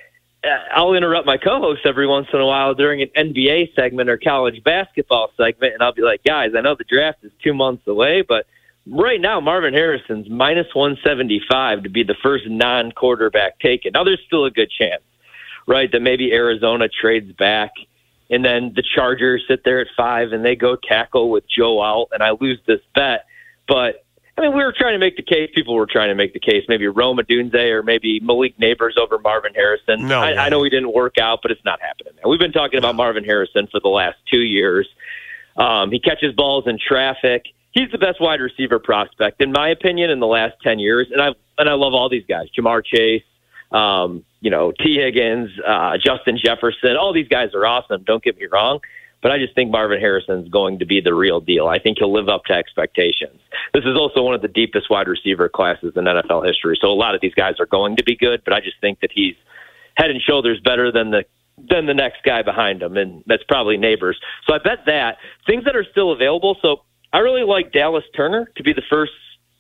Speaker 26: I'll interrupt my co-host every once in a while during an N B A segment or college basketball segment, and I'll be like, guys, I know the draft is two months away, but right now Marvin Harrison's minus one seventy-five to be the first non-quarterback taken. Now, there's still a good chance, right, that maybe Arizona trades back, and then the Chargers sit there at five, and they go tackle with Joe out, and I lose this bet. But, I mean, we were trying to make the case. People were trying to make the case. Maybe Rome Odunze or maybe Malik Neighbors over Marvin Harrison.
Speaker 12: No,
Speaker 26: I, I know he didn't work out, but it's not happening. We've been talking about Marvin Harrison for the last two years. Um, he catches balls in traffic. He's the best wide receiver prospect, in my opinion, in the last ten years. And I and I love all these guys. Jamar Chase, um, you know, T. Higgins, uh, Justin Jefferson. All these guys are awesome. Don't get me wrong. But I just think Marvin Harrison's going to be the real deal. I think he'll live up to expectations. This is also one of the deepest wide receiver classes in N F L history. So a lot of these guys are going to be good, but I just think that he's head and shoulders better than the than the next guy behind him, and that's probably Neighbors. So I bet that. Things that are still available. So I really like Dallas Turner to be the first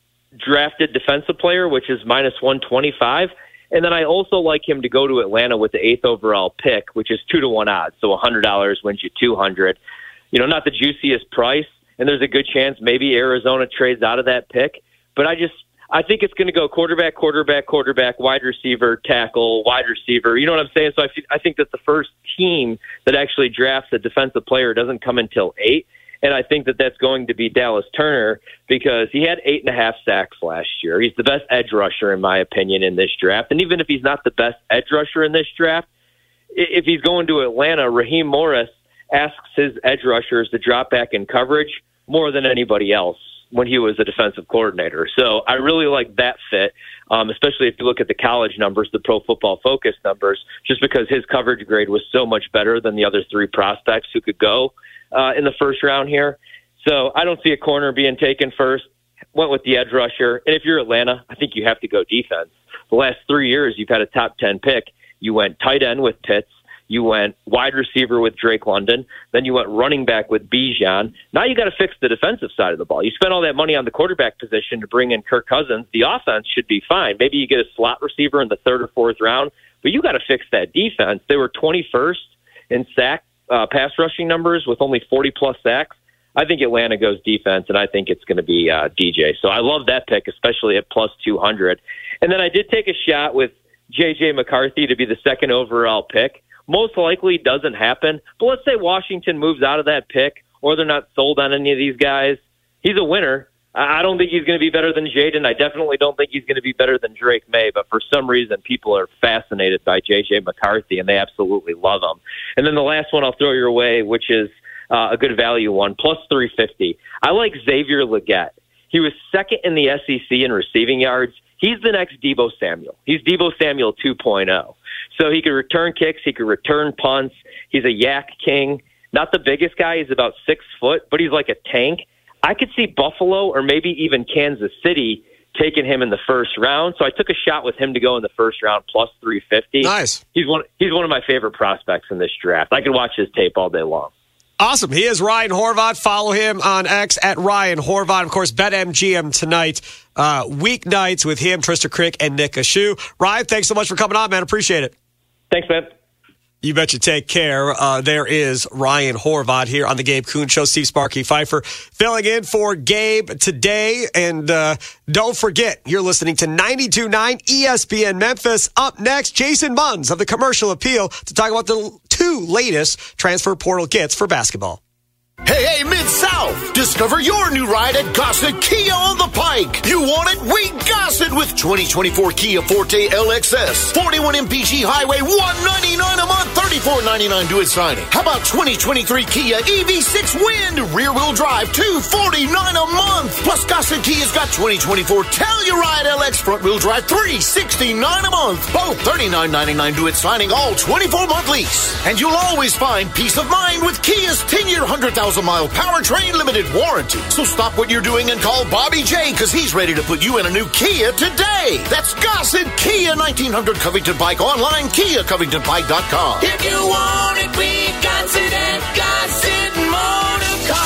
Speaker 26: drafted defensive player, which is minus one twenty-five. And then I also like him to go to Atlanta with the eighth overall pick, which is two to one odds. So one hundred dollars wins you two hundred dollars. You know, not the juiciest price, and there's a good chance maybe Arizona trades out of that pick. But I just, I think it's going to go quarterback, quarterback, quarterback, wide receiver, tackle, wide receiver. You know what I'm saying? So I, I think that the first team that actually drafts a defensive player doesn't come until eight. And I think that that's going to be Dallas Turner because he had eight and a half sacks last year. He's the best edge rusher, in my opinion, in this draft. And even if he's not the best edge rusher in this draft, if he's going to Atlanta, Raheem Morris asks his edge rushers to drop back in coverage more than anybody else when he was a defensive coordinator. So I really like that fit, um, especially if you look at the college numbers, the Pro Football Focus numbers, just because his coverage grade was so much better than the other three prospects who could go Uh, in the first round here. So I don't see a corner being taken first. Went with the edge rusher. And if you're Atlanta, I think you have to go defense. The last three years, you've had a top ten pick. You went tight end with Pitts. You went wide receiver with Drake London. Then you went running back with Bijan. Now you got to fix the defensive side of the ball. You spent all that money on the quarterback position to bring in Kirk Cousins. The offense should be fine. Maybe you get a slot receiver in the third or fourth round, but you got to fix that defense. They were twenty-first in sack Uh, pass rushing numbers with only forty plus sacks. I think Atlanta goes defense, and I think it's going to be uh, D J. So I love that pick, especially at plus two hundred. And then I did take a shot with J J McCarthy to be the second overall pick. Most likely doesn't happen, but let's say Washington moves out of that pick or they're not sold on any of these guys. He's a winner. I don't think he's going to be better than Jaden. I definitely don't think he's going to be better than Drake May, but for some reason people are fascinated by J J McCarthy, and they absolutely love him. And then the last one I'll throw your way, which is uh, a good value one, plus three fifty. I like Xavier Legette. He was second in the S E C in receiving yards. He's the next Deebo Samuel. He's Deebo Samuel two point oh. So he could return kicks. He could return punts. He's a yak king. Not the biggest guy. He's about six foot, but he's like a tank. I could see Buffalo or maybe even Kansas City taking him in the first round. So I took a shot with him to go in the first round, plus three fifty.
Speaker 12: Nice.
Speaker 26: He's one, he's one of my favorite prospects in this draft. I can watch his tape all day long.
Speaker 12: Awesome. He is Ryan Horvath. Follow him on X at Ryan Horvath. Of course, BetMGM tonight, uh, weeknights with him, Trista Crick, and Nick Ashu. Ryan, thanks so much for coming on, man. Appreciate it.
Speaker 26: Thanks, man.
Speaker 12: You bet you take care. Uh, there is Ryan Horvath here on the Gabe Kuhn Show. Steve Sparky Pfeiffer filling in for Gabe today. And uh, don't forget, you're listening to ninety-two point nine E S P N Memphis. Up next, Jason Munz of the Commercial Appeal to talk about the two latest transfer portal kits for basketball.
Speaker 23: Hey, hey, Mid-South! Discover your new ride at Gossett Kia on the Pike. You want it? We Gossett with twenty twenty-four Kia Forte L X S. forty-one M P G Highway, one ninety-nine a month, thirty-four ninety-nine do it signing. How about twenty twenty-three Kia E V six Wind, rear-wheel drive, two forty-nine a month. Plus, Gossett Kia's got twenty twenty-four Telluride L X front-wheel drive, three sixty-nine a month. Both thirty-nine ninety-nine do it signing, all twenty-four month lease. And you'll always find peace of mind with Kia's ten-year, one hundred thousand mile powertrain limited warranty. So stop what you're doing and call Bobby J, because he's ready to put you in a new Kia today. That's Gossett Kia, nineteen hundred Covington Pike, online, kia covington pike dot com.
Speaker 24: If you want it, we got it at Gossett Motor Cars.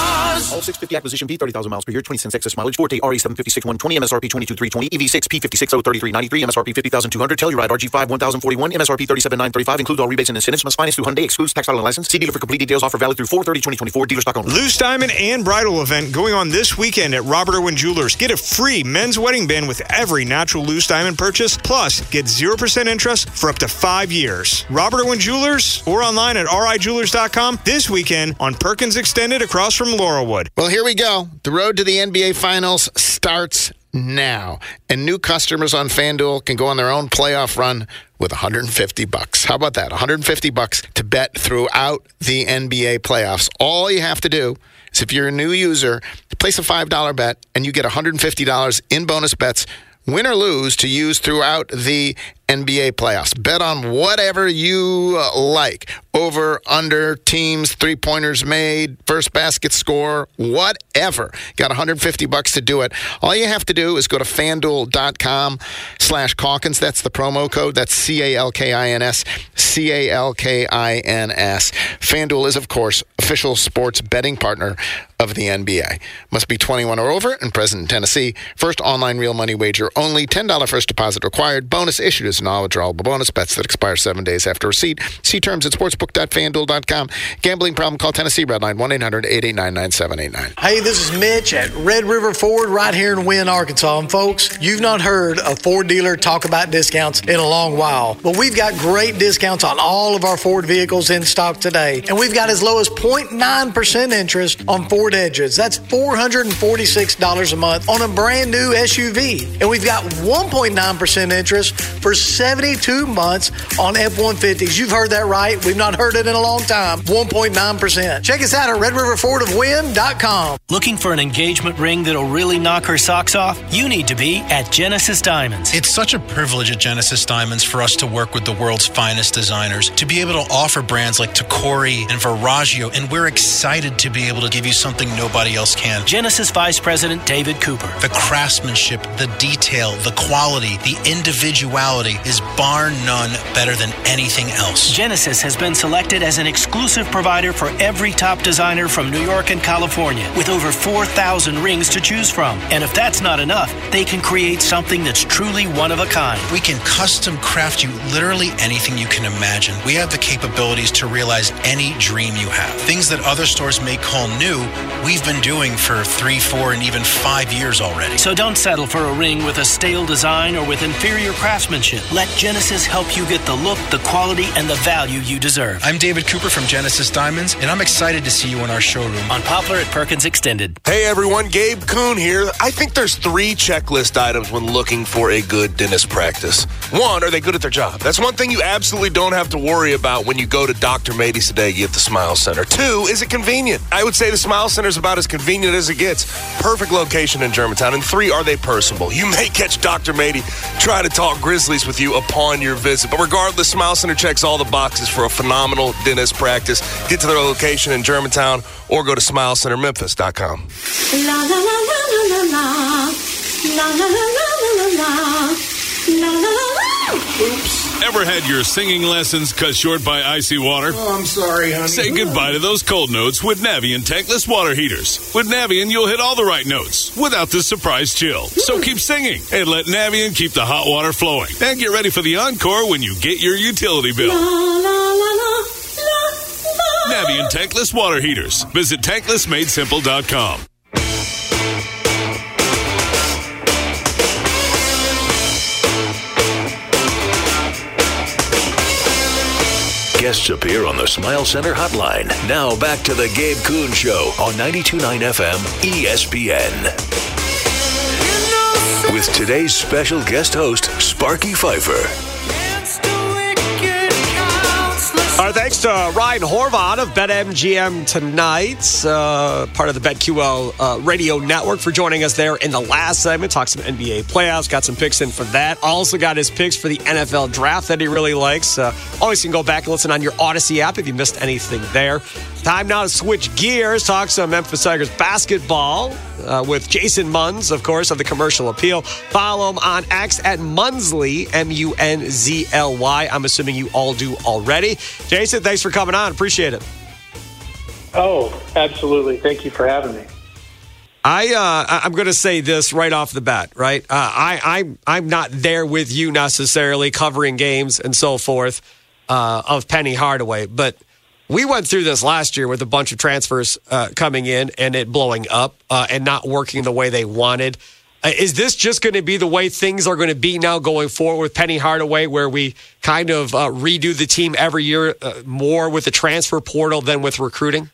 Speaker 25: All six fifty acquisition P, thirty thousand miles per year, twenty cents excess mileage. Forte R E seven fifty-six one twenty, M S R P twenty-two three twenty, E V six P fifty-six oh thirty-three ninety-three, M S R P fifty thousand two hundred, Telluride R G five one thousand forty-one, M S R P thirty-seven nine thirty-five, includes all rebates and incentives, must finance through Hyundai, excludes tax title and license. See dealer for complete details. Offer valid through four thirty twenty twenty-four, dealer stock only.
Speaker 6: Loose Diamond and Bridal event going on this weekend at Robert Irwin Jewelers. Get a free men's wedding band with every natural loose diamond purchase, plus get zero percent interest for up to five years. Robert Irwin Jewelers or online at R I jewelers dot com this weekend on Perkins Extended across from Laurelwood.
Speaker 7: Well, here we go. The road to the N B A Finals starts now, and new customers on FanDuel can go on their own playoff run with one hundred fifty bucks. How about that? one hundred fifty bucks to bet throughout the N B A playoffs. All you have to do is, if you're a new user, place a five dollar bet and you get one hundred fifty dollars in bonus bets, win or lose, to use throughout the N B A playoffs. Bet on whatever you uh, like. Over, under, teams, three-pointers made, first basket score, whatever. Got one hundred fifty bucks to do it. All you have to do is go to FanDuel.com slash Calkins. That's the promo code. That's C A L K I N S. C A L K I N S. FanDuel is, of course, official sports betting partner of the N B A. Must be twenty-one or over and present in Tennessee. First online real money wager only. ten dollars first deposit required. Bonus issued as non-withdrawable bonus bets that expire seven days after receipt. See terms at sportsbook dot fan duel dot com. Gambling problem? Call Tennessee Redline one eight hundred eight eight nine nine seven eight nine.
Speaker 8: Hey, this is Mitch at Red River Ford right here in Wynn, Arkansas. And folks, you've not heard a Ford dealer talk about discounts in a long while. But we've got great discounts on all of our Ford vehicles in stock today. And we've got as low as zero point nine percent interest on Ford Edges. That's four hundred forty-six dollars a month on a brand new S U V. And we've got one point nine percent interest for seventy-two months on F one fifties. You've heard that right. We've not heard it in a long time. one point nine percent. Check us out at red river ford of wynn dot com.
Speaker 10: Looking for an engagement ring that'll really knock her socks off? You need to be at Genesis Diamonds.
Speaker 11: It's such a privilege at Genesis Diamonds for us to work with the world's finest designers, to be able to offer brands like Tacori and Verragio, and we're excited to be able to give you something nobody else can.
Speaker 10: Genesis Vice President David Cooper.
Speaker 11: The craftsmanship, the detail, the quality, the individuality is bar none better than anything else.
Speaker 10: Genesis has been selected as an exclusive provider for every top designer from New York and California, with over four thousand rings to choose from. And if that's not enough, they can create something that's truly one of a kind.
Speaker 11: We can custom craft you literally anything you can imagine. We have the capabilities to realize any dream you have. Things that other stores may call new, we've been doing for three, four, and even five years already.
Speaker 10: So don't settle for a ring with a stale design or with inferior craftsmanship. Let Genesis help you get the look, the quality, and the value you deserve.
Speaker 11: I'm David Cooper from Genesis Diamonds, and I'm excited to see you in our showroom.
Speaker 10: On Poplar at Perkins Extended.
Speaker 13: Hey everyone, Gabe Kuhn here. I think there's three checklist items when looking for a good dentist practice. One, are they good at their job? That's one thing you absolutely don't have to worry about when you go to Doctor Mady Sadeghi at the Smile Center. Two, is it convenient? I would say the Smile Center is about as convenient as it gets. Perfect location in Germantown. And three, are they personable? You may catch Doctor Mady try to talk Grizzlies with you upon your visit. But regardless, Smile Center checks all the boxes for a phenomenal dentist practice. Get to their location in Germantown or go to smile center memphis dot com.
Speaker 24: La la la la la la la la la la la la la la la.
Speaker 27: Oops. Ever had your singing lessons cut short by icy water?
Speaker 7: Oh, I'm sorry, honey.
Speaker 27: Say goodbye to those cold notes with Navien tankless water heaters. With Navien, you'll hit all the right notes without the surprise chill. So keep singing and let Navien keep the hot water flowing. And get ready for the encore when you get your utility bill.
Speaker 24: La la la la la la.
Speaker 27: Navien tankless water heaters. Visit tankless made simple dot com.
Speaker 9: Guests appear on the Smile Center hotline. Now back to the Gabe Kuhn Show on ninety-two point nine F M E S P N. With today's special guest host, Sparky Fifer.
Speaker 12: Our thanks to Ryan Horvath of BetMGM tonight, uh, part of the BetQL uh, radio network, for joining us there in the last segment. Talked some N B A playoffs, got some picks in for that. Also got his picks for the N F L draft that he really likes. Uh, always can go back and listen on your Odyssey app if you missed anything there. Time now to switch gears, talk some Memphis Tigers basketball uh, with Jason Munz, of course, of the Commercial Appeal. Follow him on X at Munzly, M U N Z L Y. I'm assuming you all do already. Jason, thanks for coming on. Appreciate it.
Speaker 28: Oh, absolutely. Thank you for having me.
Speaker 12: I uh, I'm going to say this right off the bat, right? Uh, I I'm I'm not there with you necessarily covering games and so forth uh, of Penny Hardaway, but we went through this last year with a bunch of transfers uh, coming in and it blowing up uh, and not working the way they wanted. Uh, is this just going to be the way things are going to be now going forward with Penny Hardaway, where we kind of uh, redo the team every year uh, more with the transfer portal than with recruiting?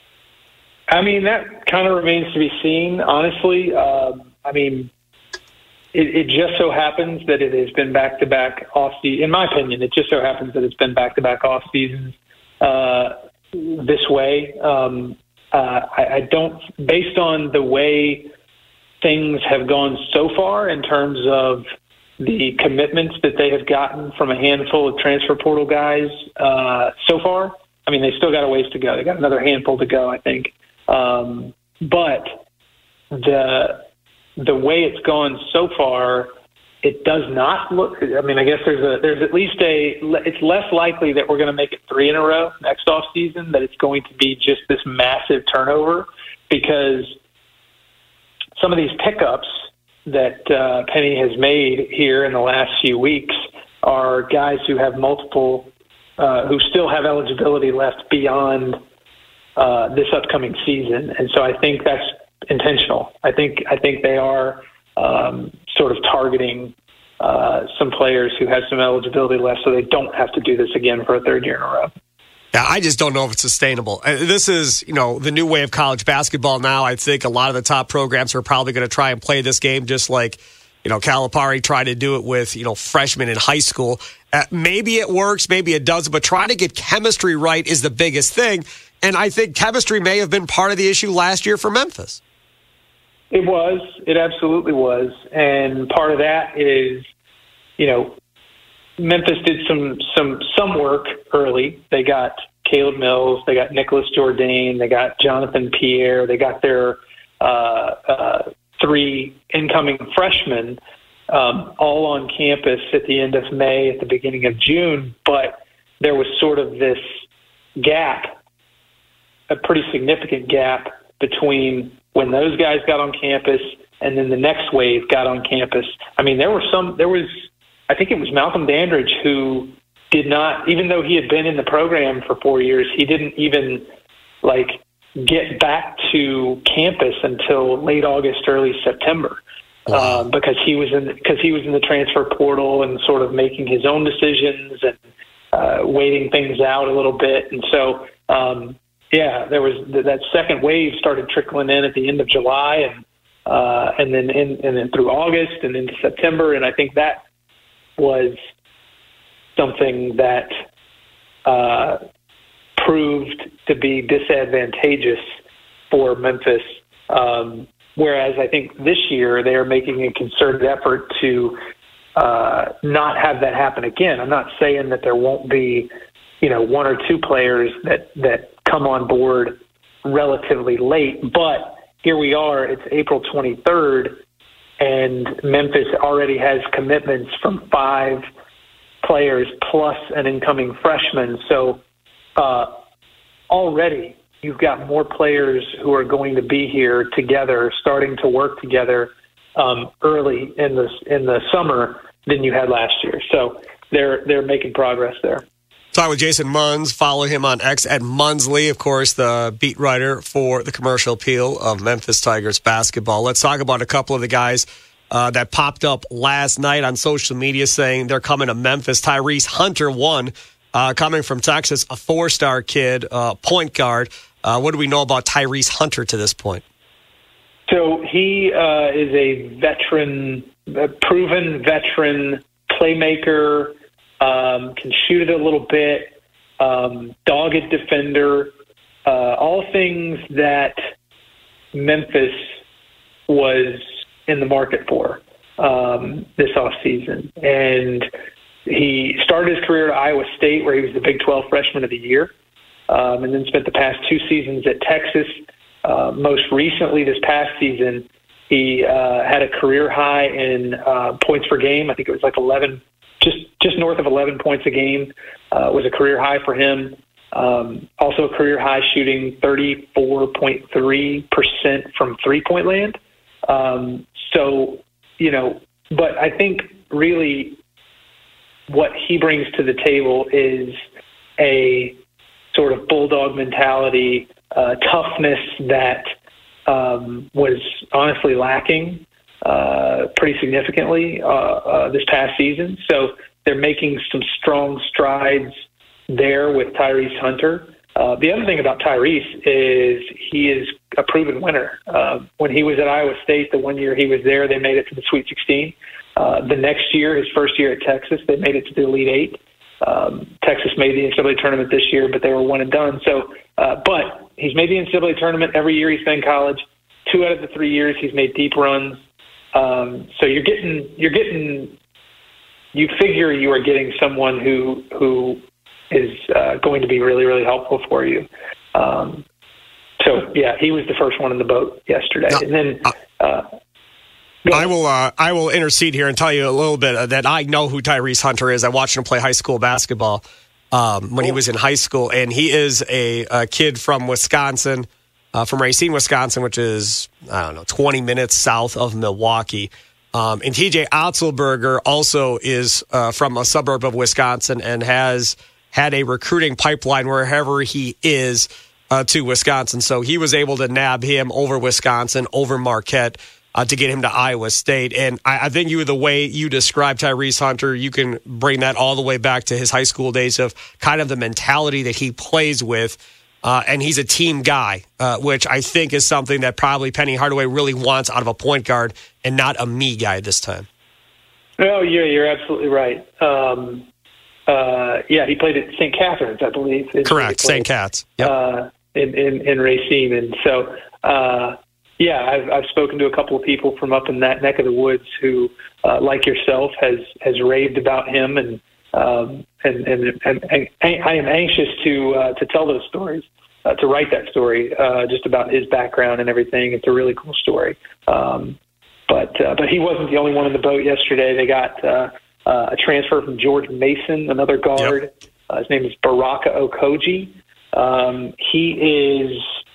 Speaker 14: I mean, that kind of remains to be seen, honestly. Um, I mean, it, it just so happens that it has been back-to-back off-season. In my opinion, it just so happens that it's been back-to-back off-seasons uh, this way. Um, uh, I, I don't, based on the way things have gone so far in terms of the commitments that they have gotten from a handful of transfer portal guys uh, so far, I mean, they still got a ways to go. They got another handful to go, I think. Um, but the the way it's gone so far, it does not look. I mean, I guess there's a there's at least a. It's less likely that we're going to make it three in a row next off season. That it's going to be just this massive turnover, because some of these pickups that uh, Penny has made here in the last few weeks are guys who have multiple, uh, who still have eligibility left beyond Uh, this upcoming season, and so I think that's intentional. I think I think they are um, sort of targeting uh, some players who have some eligibility left, so they don't have to do this again for a third year in a row.
Speaker 12: Yeah, I just don't know if it's sustainable. This is, you know, the new way of college basketball now. I think a lot of the top programs are probably going to try and play this game just like, you know, Calipari tried to do it with, you know, freshmen in high school. Uh, maybe it works, maybe it doesn't, but trying to get chemistry right is the biggest thing. And I think chemistry may have been part of the issue last year for Memphis.
Speaker 14: It was. It absolutely was. And part of that is, you know, Memphis did some some some work early. They got Caleb Mills. They got Nicholas Jourdain. They got Jonathan Pierre. They got their uh, uh, three incoming freshmen um, all on campus at the end of May, at the beginning of June. But there was sort of this gap, a pretty significant gap between when those guys got on campus and then the next wave got on campus. I mean, there were some, there was, I think it was Malcolm Dandridge who did not, even though he had been in the program for four years, he didn't even like get back to campus until late August, early September, wow. um, because he was in, because he was in the transfer portal and sort of making his own decisions and uh, waiting things out a little bit. And so, um, Yeah, there was that second wave started trickling in at the end of July, and uh, and then in, and then through August and into September, and I think that was something that uh, proved to be disadvantageous for Memphis. Um, whereas I think this year they are making a concerted effort to uh, not have that happen again. I'm not saying that there won't be, you know, one or two players that that come on board relatively late, but here we are, it's April twenty-third, and Memphis already has commitments from five players plus an incoming freshman. So uh, already you've got more players who are going to be here together, starting to work together um, early in the in the summer than you had last year. So they're they're making progress there.
Speaker 12: Talking with Jason Munz. Follow him on X at Munsley, of course, the beat writer for the Commercial Appeal of Memphis Tigers basketball. Let's talk about a couple of the guys uh, that popped up last night on social media saying they're coming to Memphis. Tyrese Hunter, one, uh, coming from Texas, a four-star kid, uh, point guard. Uh, what do we know about Tyrese Hunter to this point?
Speaker 14: So he uh, is a veteran, a proven veteran playmaker. Um, can shoot it a little bit, um, dogged defender, uh, all things that Memphis was in the market for um, this offseason. And he started his career at Iowa State, where he was the Big twelve Freshman of the Year, um, and then spent the past two seasons at Texas. Uh, most recently, this past season, he uh, had a career high in uh, points per game. I think it was like eleven Just just north of eleven points a game uh, was a career high for him. Um, also a career high, shooting thirty-four point three percent from three-point land. Um, so, you know, but I think really what he brings to the table is a sort of bulldog mentality, uh, toughness that um, was honestly lacking uh, pretty significantly uh, uh, this past season. So they're making some strong strides there with Tyrese Hunter. Uh, the other thing about Tyrese is he is a proven winner. Uh, when he was at Iowa State, the one year he was there, they made it to the Sweet sixteen. Uh, the next year, his first year at Texas, they made it to the Elite Eight. Um, Texas made the N C double A tournament this year, but they were one and done. So, uh, but he's made the N C double A tournament every year he's been in college. Two out of the three years he's made deep runs. Um, so you're getting, you're getting, you figure you are getting someone who who is uh, going to be really, really helpful for you. Um, so yeah, he was the first one in the boat yesterday, no, and then. Uh,
Speaker 12: I will uh, I will intercede here and tell you a little bit uh, that I know who Tyrese Hunter is. I watched him play high school basketball um, when he was in high school, and he is a, a kid from Wisconsin, uh, from Racine, Wisconsin, which is, I don't know, twenty minutes south of Milwaukee. Um, and T J Otzelberger also is uh, from a suburb of Wisconsin and has had a recruiting pipeline wherever he is uh, to Wisconsin. So he was able to nab him over Wisconsin, over Marquette, Uh, to get him to Iowa State. And I, I think you, the way you describe Tyrese Hunter, you can bring that all the way back to his high school days of kind of the mentality that he plays with. Uh, and he's a team guy, uh, which I think is something that probably Penny Hardaway really wants out of a point guard and not a me guy this time.
Speaker 14: Oh, yeah, you're absolutely right. Um, uh, yeah, he played at Saint Catharines, I believe.
Speaker 12: Correct, Saint Cat's. Yep.
Speaker 14: Uh, in, in, in Racine. And so, uh, yeah, I've, I've spoken to a couple of people from up in that neck of the woods who, uh, like yourself, has, has raved about him, and um, and, and, and, and I am anxious to uh, to tell those stories, uh, to write that story, uh, just about his background and everything. It's a really cool story. Um, but uh, but he wasn't the only one in the boat yesterday. They got uh, uh, a transfer from George Mason, another guard. Yep. Uh, his name is Baraka Okoji. Um, he is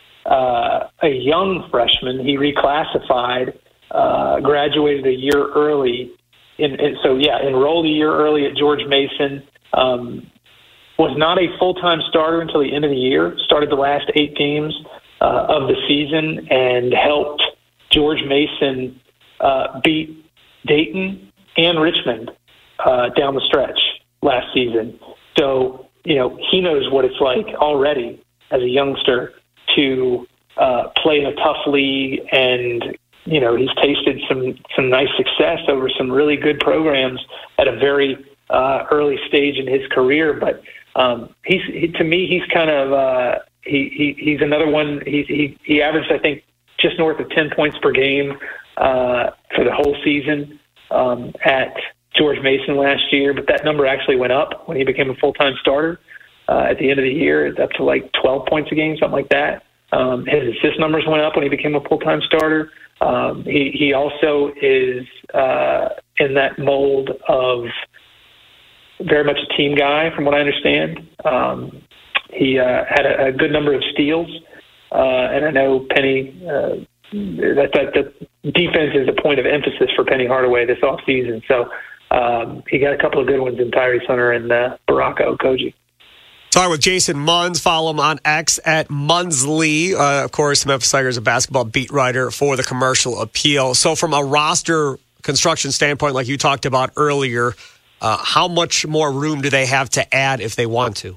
Speaker 14: Uh, a young freshman. He reclassified, uh, graduated a year early. In, in, so, yeah, enrolled a year early at George Mason. Um, was not a full-time starter until the end of the year. Started the last eight games uh, of the season and helped George Mason uh, beat Dayton and Richmond uh, down the stretch last season. So, you know, he knows what it's like already as a youngster to uh, play in a tough league, and you know he's tasted some some nice success over some really good programs at a very uh, early stage in his career. But um, he's he, to me he's kind of uh, he, he he's another one. He, he he averaged I think just north of ten points per game uh, for the whole season um, at George Mason last year, but that number actually went up when he became a full-time starter. Uh, at the end of the year, it's up to like twelve points a game, something like that. Um, his assist numbers went up when he became a full-time starter. Um, he, he also is uh, in that mold of very much a team guy, from what I understand. Um, he uh, had a, a good number of steals, uh, and I know Penny, uh, that, that the defense is a point of emphasis for Penny Hardaway this offseason. So um, he got a couple of good ones in Tyrese Hunter and uh, Baraka Okoji.
Speaker 12: Talking with Jason Munz. Follow him on X at Munzley. Uh, of course, Memphis Tigers, a basketball beat writer for the Commercial Appeal. So from a roster construction standpoint, like you talked about earlier, uh, how much more room do they have to add if they want to?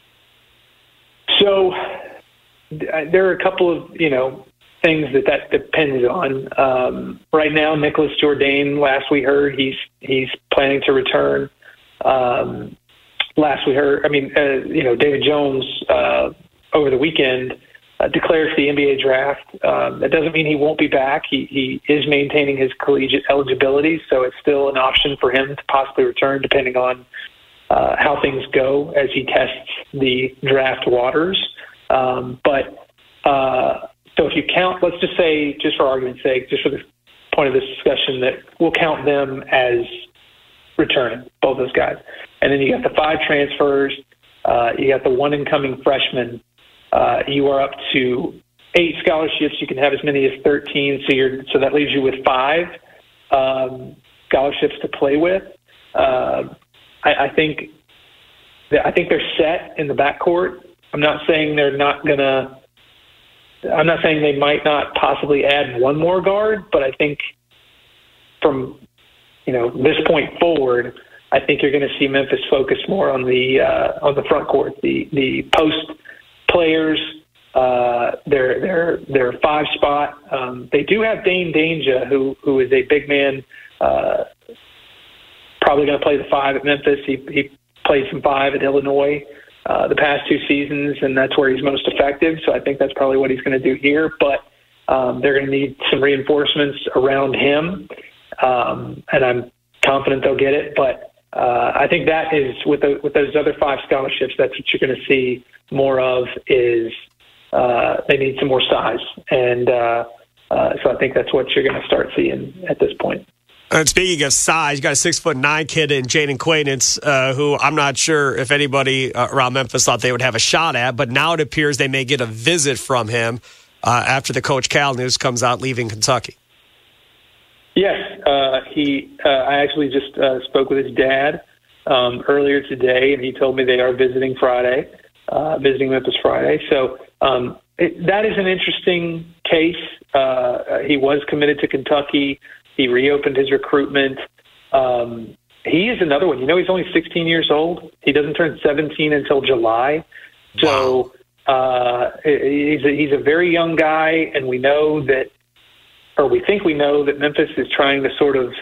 Speaker 14: So there are a couple of, you know, things that that depends on. Um, right now, Nicholas Jourdain, last we heard, he's he's planning to return. Um Last we heard, I mean, uh, you know, David Jones uh, over the weekend uh, declared for the N B A draft. Um, that doesn't mean he won't be back. He, he is maintaining his collegiate eligibility, so it's still an option for him to possibly return, depending on uh, how things go as he tests the draft waters. Um, but uh, so if you count, let's just say, just for argument's sake, just for the point of this discussion, that we'll count them as returning, both those guys. And then you got the five transfers. Uh, you got the one incoming freshman. Uh, you are up to eight scholarships. You can have as many as thirteen, so you're so that leaves you with five um, scholarships to play with. Uh, I, I think that, I think they're set in the backcourt. I'm not saying they're not gonna. I'm not saying they might not possibly add one more guard, but I think from you know this point forward, I think you're going to see Memphis focus more on the uh, on the front court, the the post players. Uh, their their their five spot. Um, they do have Dane Danger, who who is a big man, uh, probably going to play the five at Memphis. He he played some five at Illinois uh, the past two seasons, and that's where he's most effective. So I think that's probably what he's going to do here. But um, they're going to need some reinforcements around him, um, and I'm confident they'll get it. But uh, I think that is with the, with those other five scholarships, that's what you're going to see more of is. Uh, they need some more size, and uh, uh, so I think that's what you're going to start seeing at this point.
Speaker 12: And speaking of size, you got a six foot nine kid in Jaden Quaintance, uh, who I'm not sure if anybody uh, around Memphis thought they would have a shot at, but now it appears they may get a visit from him uh, after the Coach Cal news comes out leaving Kentucky.
Speaker 14: Yes, uh, he. Uh, I actually just uh, spoke with his dad um, earlier today, and he told me they are visiting Friday, uh, visiting Memphis Friday. So. Um, it, that is an interesting case. Uh, he was committed to Kentucky. He reopened his recruitment. Um, he is another one. You know, he's only sixteen years old. He doesn't turn seventeen until July. So uh, he's, a, he's a very young guy, and we know that, or we think we know that Memphis is trying to sort of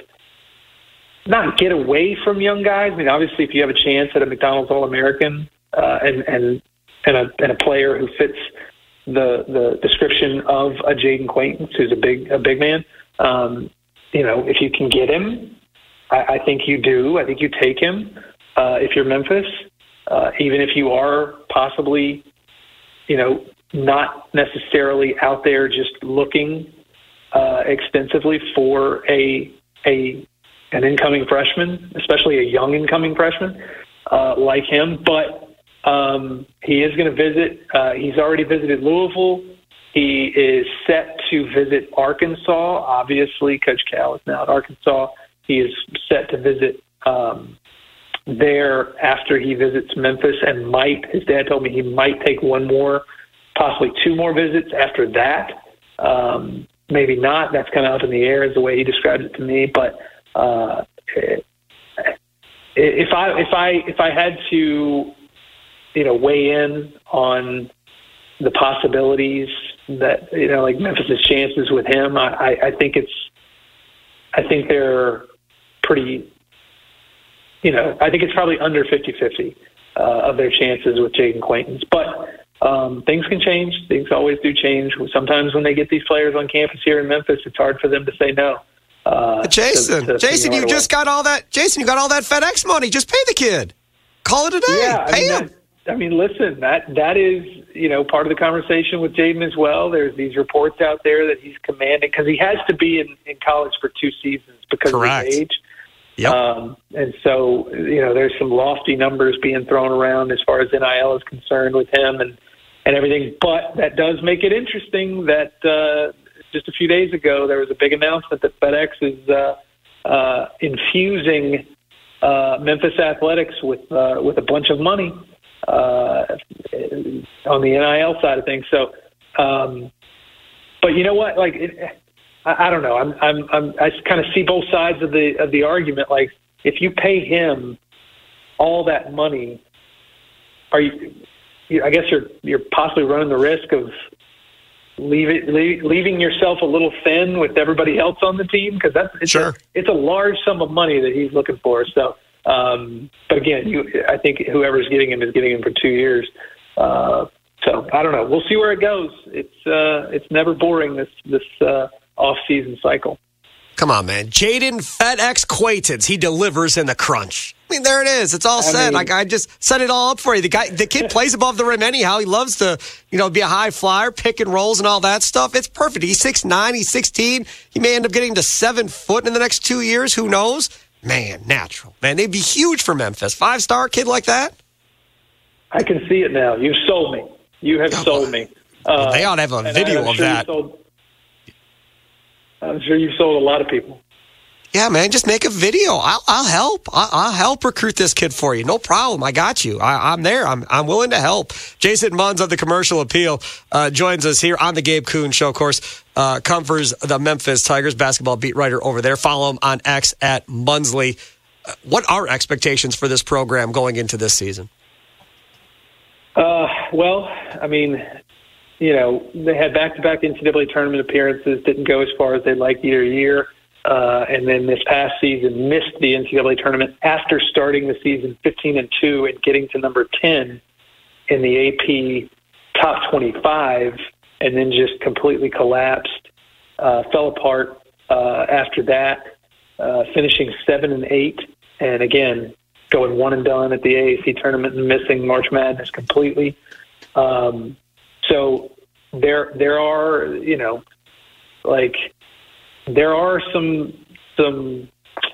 Speaker 14: not get away from young guys. I mean, obviously, if you have a chance at a McDonald's All-American uh, and, and And a, and a player who fits the the description of a Jaden Quaintance, who's a big a big man. Um, you know, if you can get him, I, I think you do. I think you take him uh, if you're Memphis, uh, even if you are possibly, you know, not necessarily out there just looking uh, extensively for a a an incoming freshman, especially a young incoming freshman uh, like him, but. Um, he is going to visit. Uh, he's already visited Louisville. He is set to visit Arkansas. Obviously, Coach Cal is now at Arkansas. He is set to visit um, there after he visits Memphis and might, his dad told me he might take one more, possibly two more visits after that. Um, maybe not. That's kind of up in the air is the way he described it to me. But uh, if I if I if I had to you know, weigh in on the possibilities that, you know, like Memphis's chances with him. I, I think it's, I think they're pretty, you know, I think it's probably under fifty-fifty uh, of their chances with Jaden Quaintance. But um, things can change. Things always do change. Sometimes when they get these players on campus here in Memphis, it's hard for them to say no. Uh,
Speaker 12: Jason,
Speaker 14: to, to,
Speaker 12: Jason, you, you just got all that, Jason, you got all that FedEx money. Just pay the kid. Call it a day.
Speaker 14: Yeah,
Speaker 12: pay
Speaker 14: I mean,
Speaker 12: him.
Speaker 14: That, I mean, listen, that that is, you know, part of the conversation with Jaden as well. There's these reports out there that he's commanding because he has to be in, in college for two seasons because
Speaker 12: Correct.
Speaker 14: of his age.
Speaker 12: Yep.
Speaker 14: Um, and so, you know, there's some lofty numbers being thrown around as far as N I L is concerned with him and, and everything. But that does make it interesting that uh, just a few days ago there was a big announcement that FedEx is uh, uh, infusing uh, Memphis Athletics with uh, with a bunch of money. Uh, on the N I L side of things. So, um, but you know what? Like, it, I, I don't know. I'm, I'm, I'm, I kind of see both sides of the of the argument. Like, if you pay him all that money, are you? you I guess you're you're possibly running the risk of leaving leave, leaving yourself a little thin with everybody else on the team because that's it's
Speaker 12: sure.
Speaker 14: a, it's a large sum of money that he's looking for. So. Um, but again, you, I think whoever's getting him is getting him for two years. Uh, so I don't know. We'll see where it goes. It's uh, it's never boring this this uh, off season cycle.
Speaker 12: Come on, man. Jaden FedEx Quaintance. He delivers in the crunch. I mean, there it is. It's all
Speaker 14: I
Speaker 12: set.
Speaker 14: mean,
Speaker 12: like I just set it all up for you. The guy, the kid plays above the rim anyhow. He loves to, you know, be a high flyer, pick and rolls, and all that stuff. It's perfect. He's six nine. He's sixteen. He may end up getting to seven foot in the next two years. Who knows? Man, natural. Man, they'd be huge for Memphis. Five-star kid like that?
Speaker 14: I can see it now. You've sold me. You have sold me.
Speaker 12: Well, they ought to have a video
Speaker 14: I'm
Speaker 12: of
Speaker 14: sure
Speaker 12: that.
Speaker 14: Sold, I'm sure you've sold a lot of people.
Speaker 12: Yeah, man, just make a video. I'll, I'll help. I'll, I'll help recruit this kid for you. No problem. I got you. I, I'm there. I'm I'm willing to help. Jason Munz of the Commercial Appeal uh, joins us here on the Gabe Kuhn Show. Of course, uh, covers the Memphis Tigers basketball beat writer over there. Follow him on X at Munsley. Uh, what are expectations for this program going into this season?
Speaker 14: Uh, well, I mean, you know, they had back-to-back N C double A tournament appearances, didn't go as far as they'd like either year. Uh, and then this past season missed the N C double A tournament after starting the season fifteen and two and getting to number ten in the A P top twenty-five, and then just completely collapsed, uh, fell apart uh, after that, uh, finishing seven and eight, and again going one and done at the A A C tournament and missing March Madness completely. Um, so there, there are, you know, like. There are some some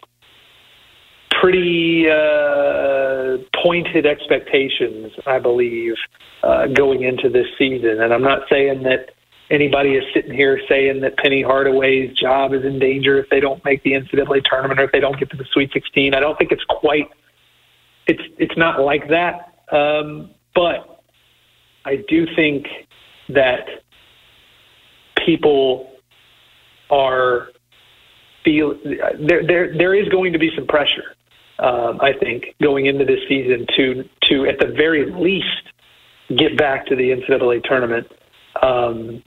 Speaker 14: pretty uh, pointed expectations, I believe, uh, going into this season. And I'm not saying that anybody is sitting here saying that Penny Hardaway's job is in danger if they don't make the N C double A tournament or if they don't get to the Sweet sixteen. I don't think it's quite – it's it's not like that. Um, but I do think that people – are feel there there there is going to be some pressure, um, I think, going into this season to to at the very least get back to the N C double A tournament, um,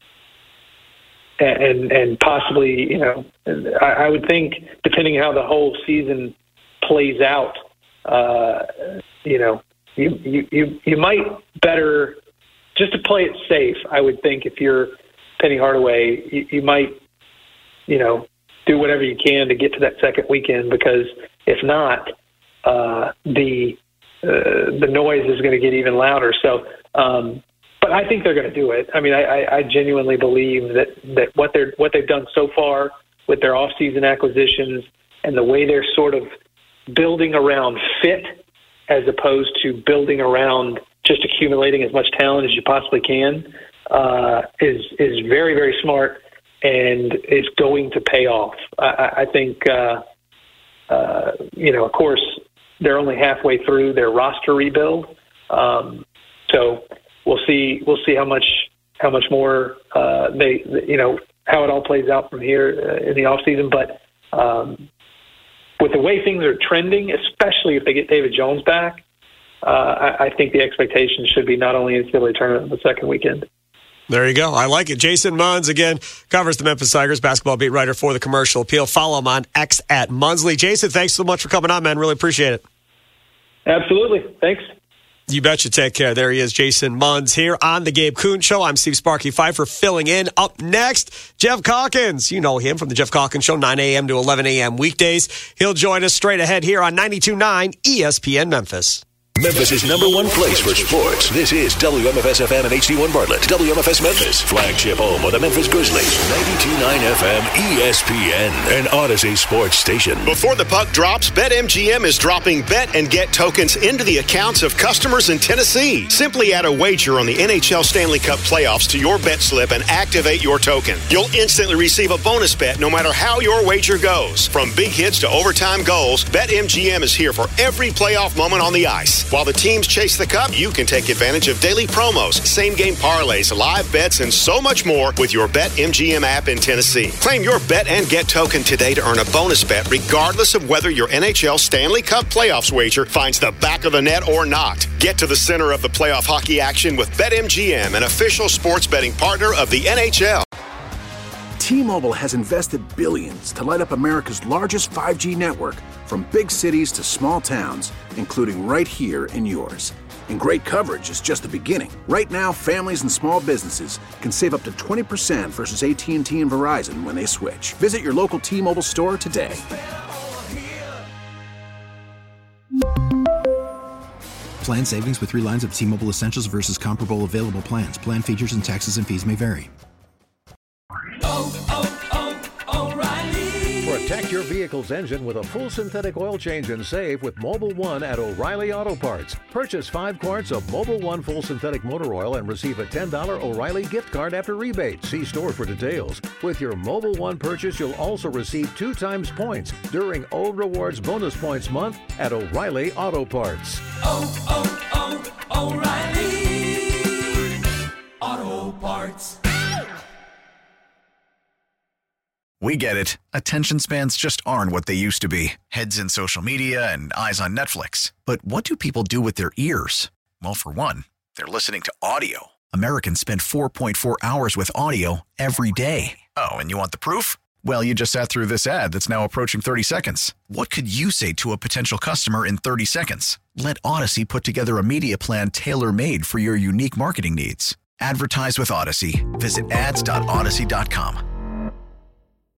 Speaker 14: and and possibly, you know, I, I would think, depending how the whole season plays out, uh, you know, you, you you you might better, just to play it safe, I would think, if you're Penny Hardaway, you, you might, you know, do whatever you can to get to that second weekend, because if not, uh, the uh, the noise is going to get even louder. So, um, but I think they're going to do it. I mean, I, I, I genuinely believe that, that what they're what they've done so far with their off-season acquisitions and the way they're sort of building around fit as opposed to building around just accumulating as much talent as you possibly can uh, is is very, very smart. And it's going to pay off. I, I think, uh, uh, you know, of course, they're only halfway through their roster rebuild, um, so we'll see. We'll see how much how much more uh, they, you know, how it all plays out from here uh, in the off season. But um, with the way things are trending, especially if they get David Jones back, uh, I, I think the expectation should be not only N C double A tournament but the second weekend.
Speaker 12: There you go. I like it. Jason Munz, again, covers the Memphis Tigers basketball beat writer for the Commercial Appeal. Follow him on X at Munsley. Jason, thanks so much for coming on, man. Really appreciate it.
Speaker 14: Absolutely. Thanks.
Speaker 12: You betcha. Take care. There he is, Jason Munz, here on the Gabe Kuhn Show. I'm Steve Sparky Pfeiffer filling in. Up next, Jeff Calkins. You know him from the Jeff Calkins Show, nine a.m. to eleven a.m. weekdays. He'll join us straight ahead here on ninety-two point nine E S P N Memphis.
Speaker 15: Memphis' number one place for sports. This is W M F S F M and H D one Bartlett. W M F S Memphis, flagship home of the Memphis Grizzlies. ninety-two point nine F M E S P N, an Odyssey sports station.
Speaker 16: Before the puck drops, BetMGM is dropping bet and get tokens into the accounts of customers in Tennessee. Simply add a wager on the N H L Stanley Cup playoffs to your bet slip and activate your token. You'll instantly receive a bonus bet no matter how your wager goes. From big hits to overtime goals, BetMGM is here for every playoff moment on the ice. While the teams chase the cup, you can take advantage of daily promos, same-game parlays, live bets, and so much more with your BetMGM app in Tennessee. Claim your bet and get token today to earn a bonus bet regardless of whether your N H L Stanley Cup playoffs wager finds the back of the net or not. Get to the center of the playoff hockey action with BetMGM, an official sports betting partner of the N H L.
Speaker 3: T-Mobile has invested billions to light up America's largest five G network, from big cities to small towns, including right here in yours. And great coverage is just the beginning. Right now, families and small businesses can save up to twenty percent versus A T and T and Verizon when they switch. Visit your local T-Mobile store today.
Speaker 4: Plan savings with three lines of T-Mobile Essentials versus comparable available plans. Plan features and taxes and fees may vary.
Speaker 17: Oh, oh, oh, O'Reilly.
Speaker 18: Protect your vehicle
Speaker 1: vehicle's engine with a full synthetic oil change and save with Mobil one at O'Reilly Auto Parts. Purchase five quarts of Mobil one full synthetic motor oil and receive a ten dollars O'Reilly gift card after rebate. See store for details. With your Mobil one purchase, you'll also receive two times points during O Rewards Bonus Points Month at O'Reilly Auto Parts.
Speaker 24: Oh, oh, oh, O'Reilly Auto Parts.
Speaker 17: We get it. Attention spans just aren't what they used to be. Heads in social media and eyes on Netflix. But what do people do with their ears? Well, for one, they're listening to audio. Americans spend four point four hours with audio every day. Oh, and you want the proof? Well, you just sat through this ad that's now approaching thirty seconds. What could you say to a potential customer in thirty seconds? Let Odyssey put together a media plan tailor-made for your unique marketing needs. Advertise with Odyssey. Visit ads dot odyssey dot com.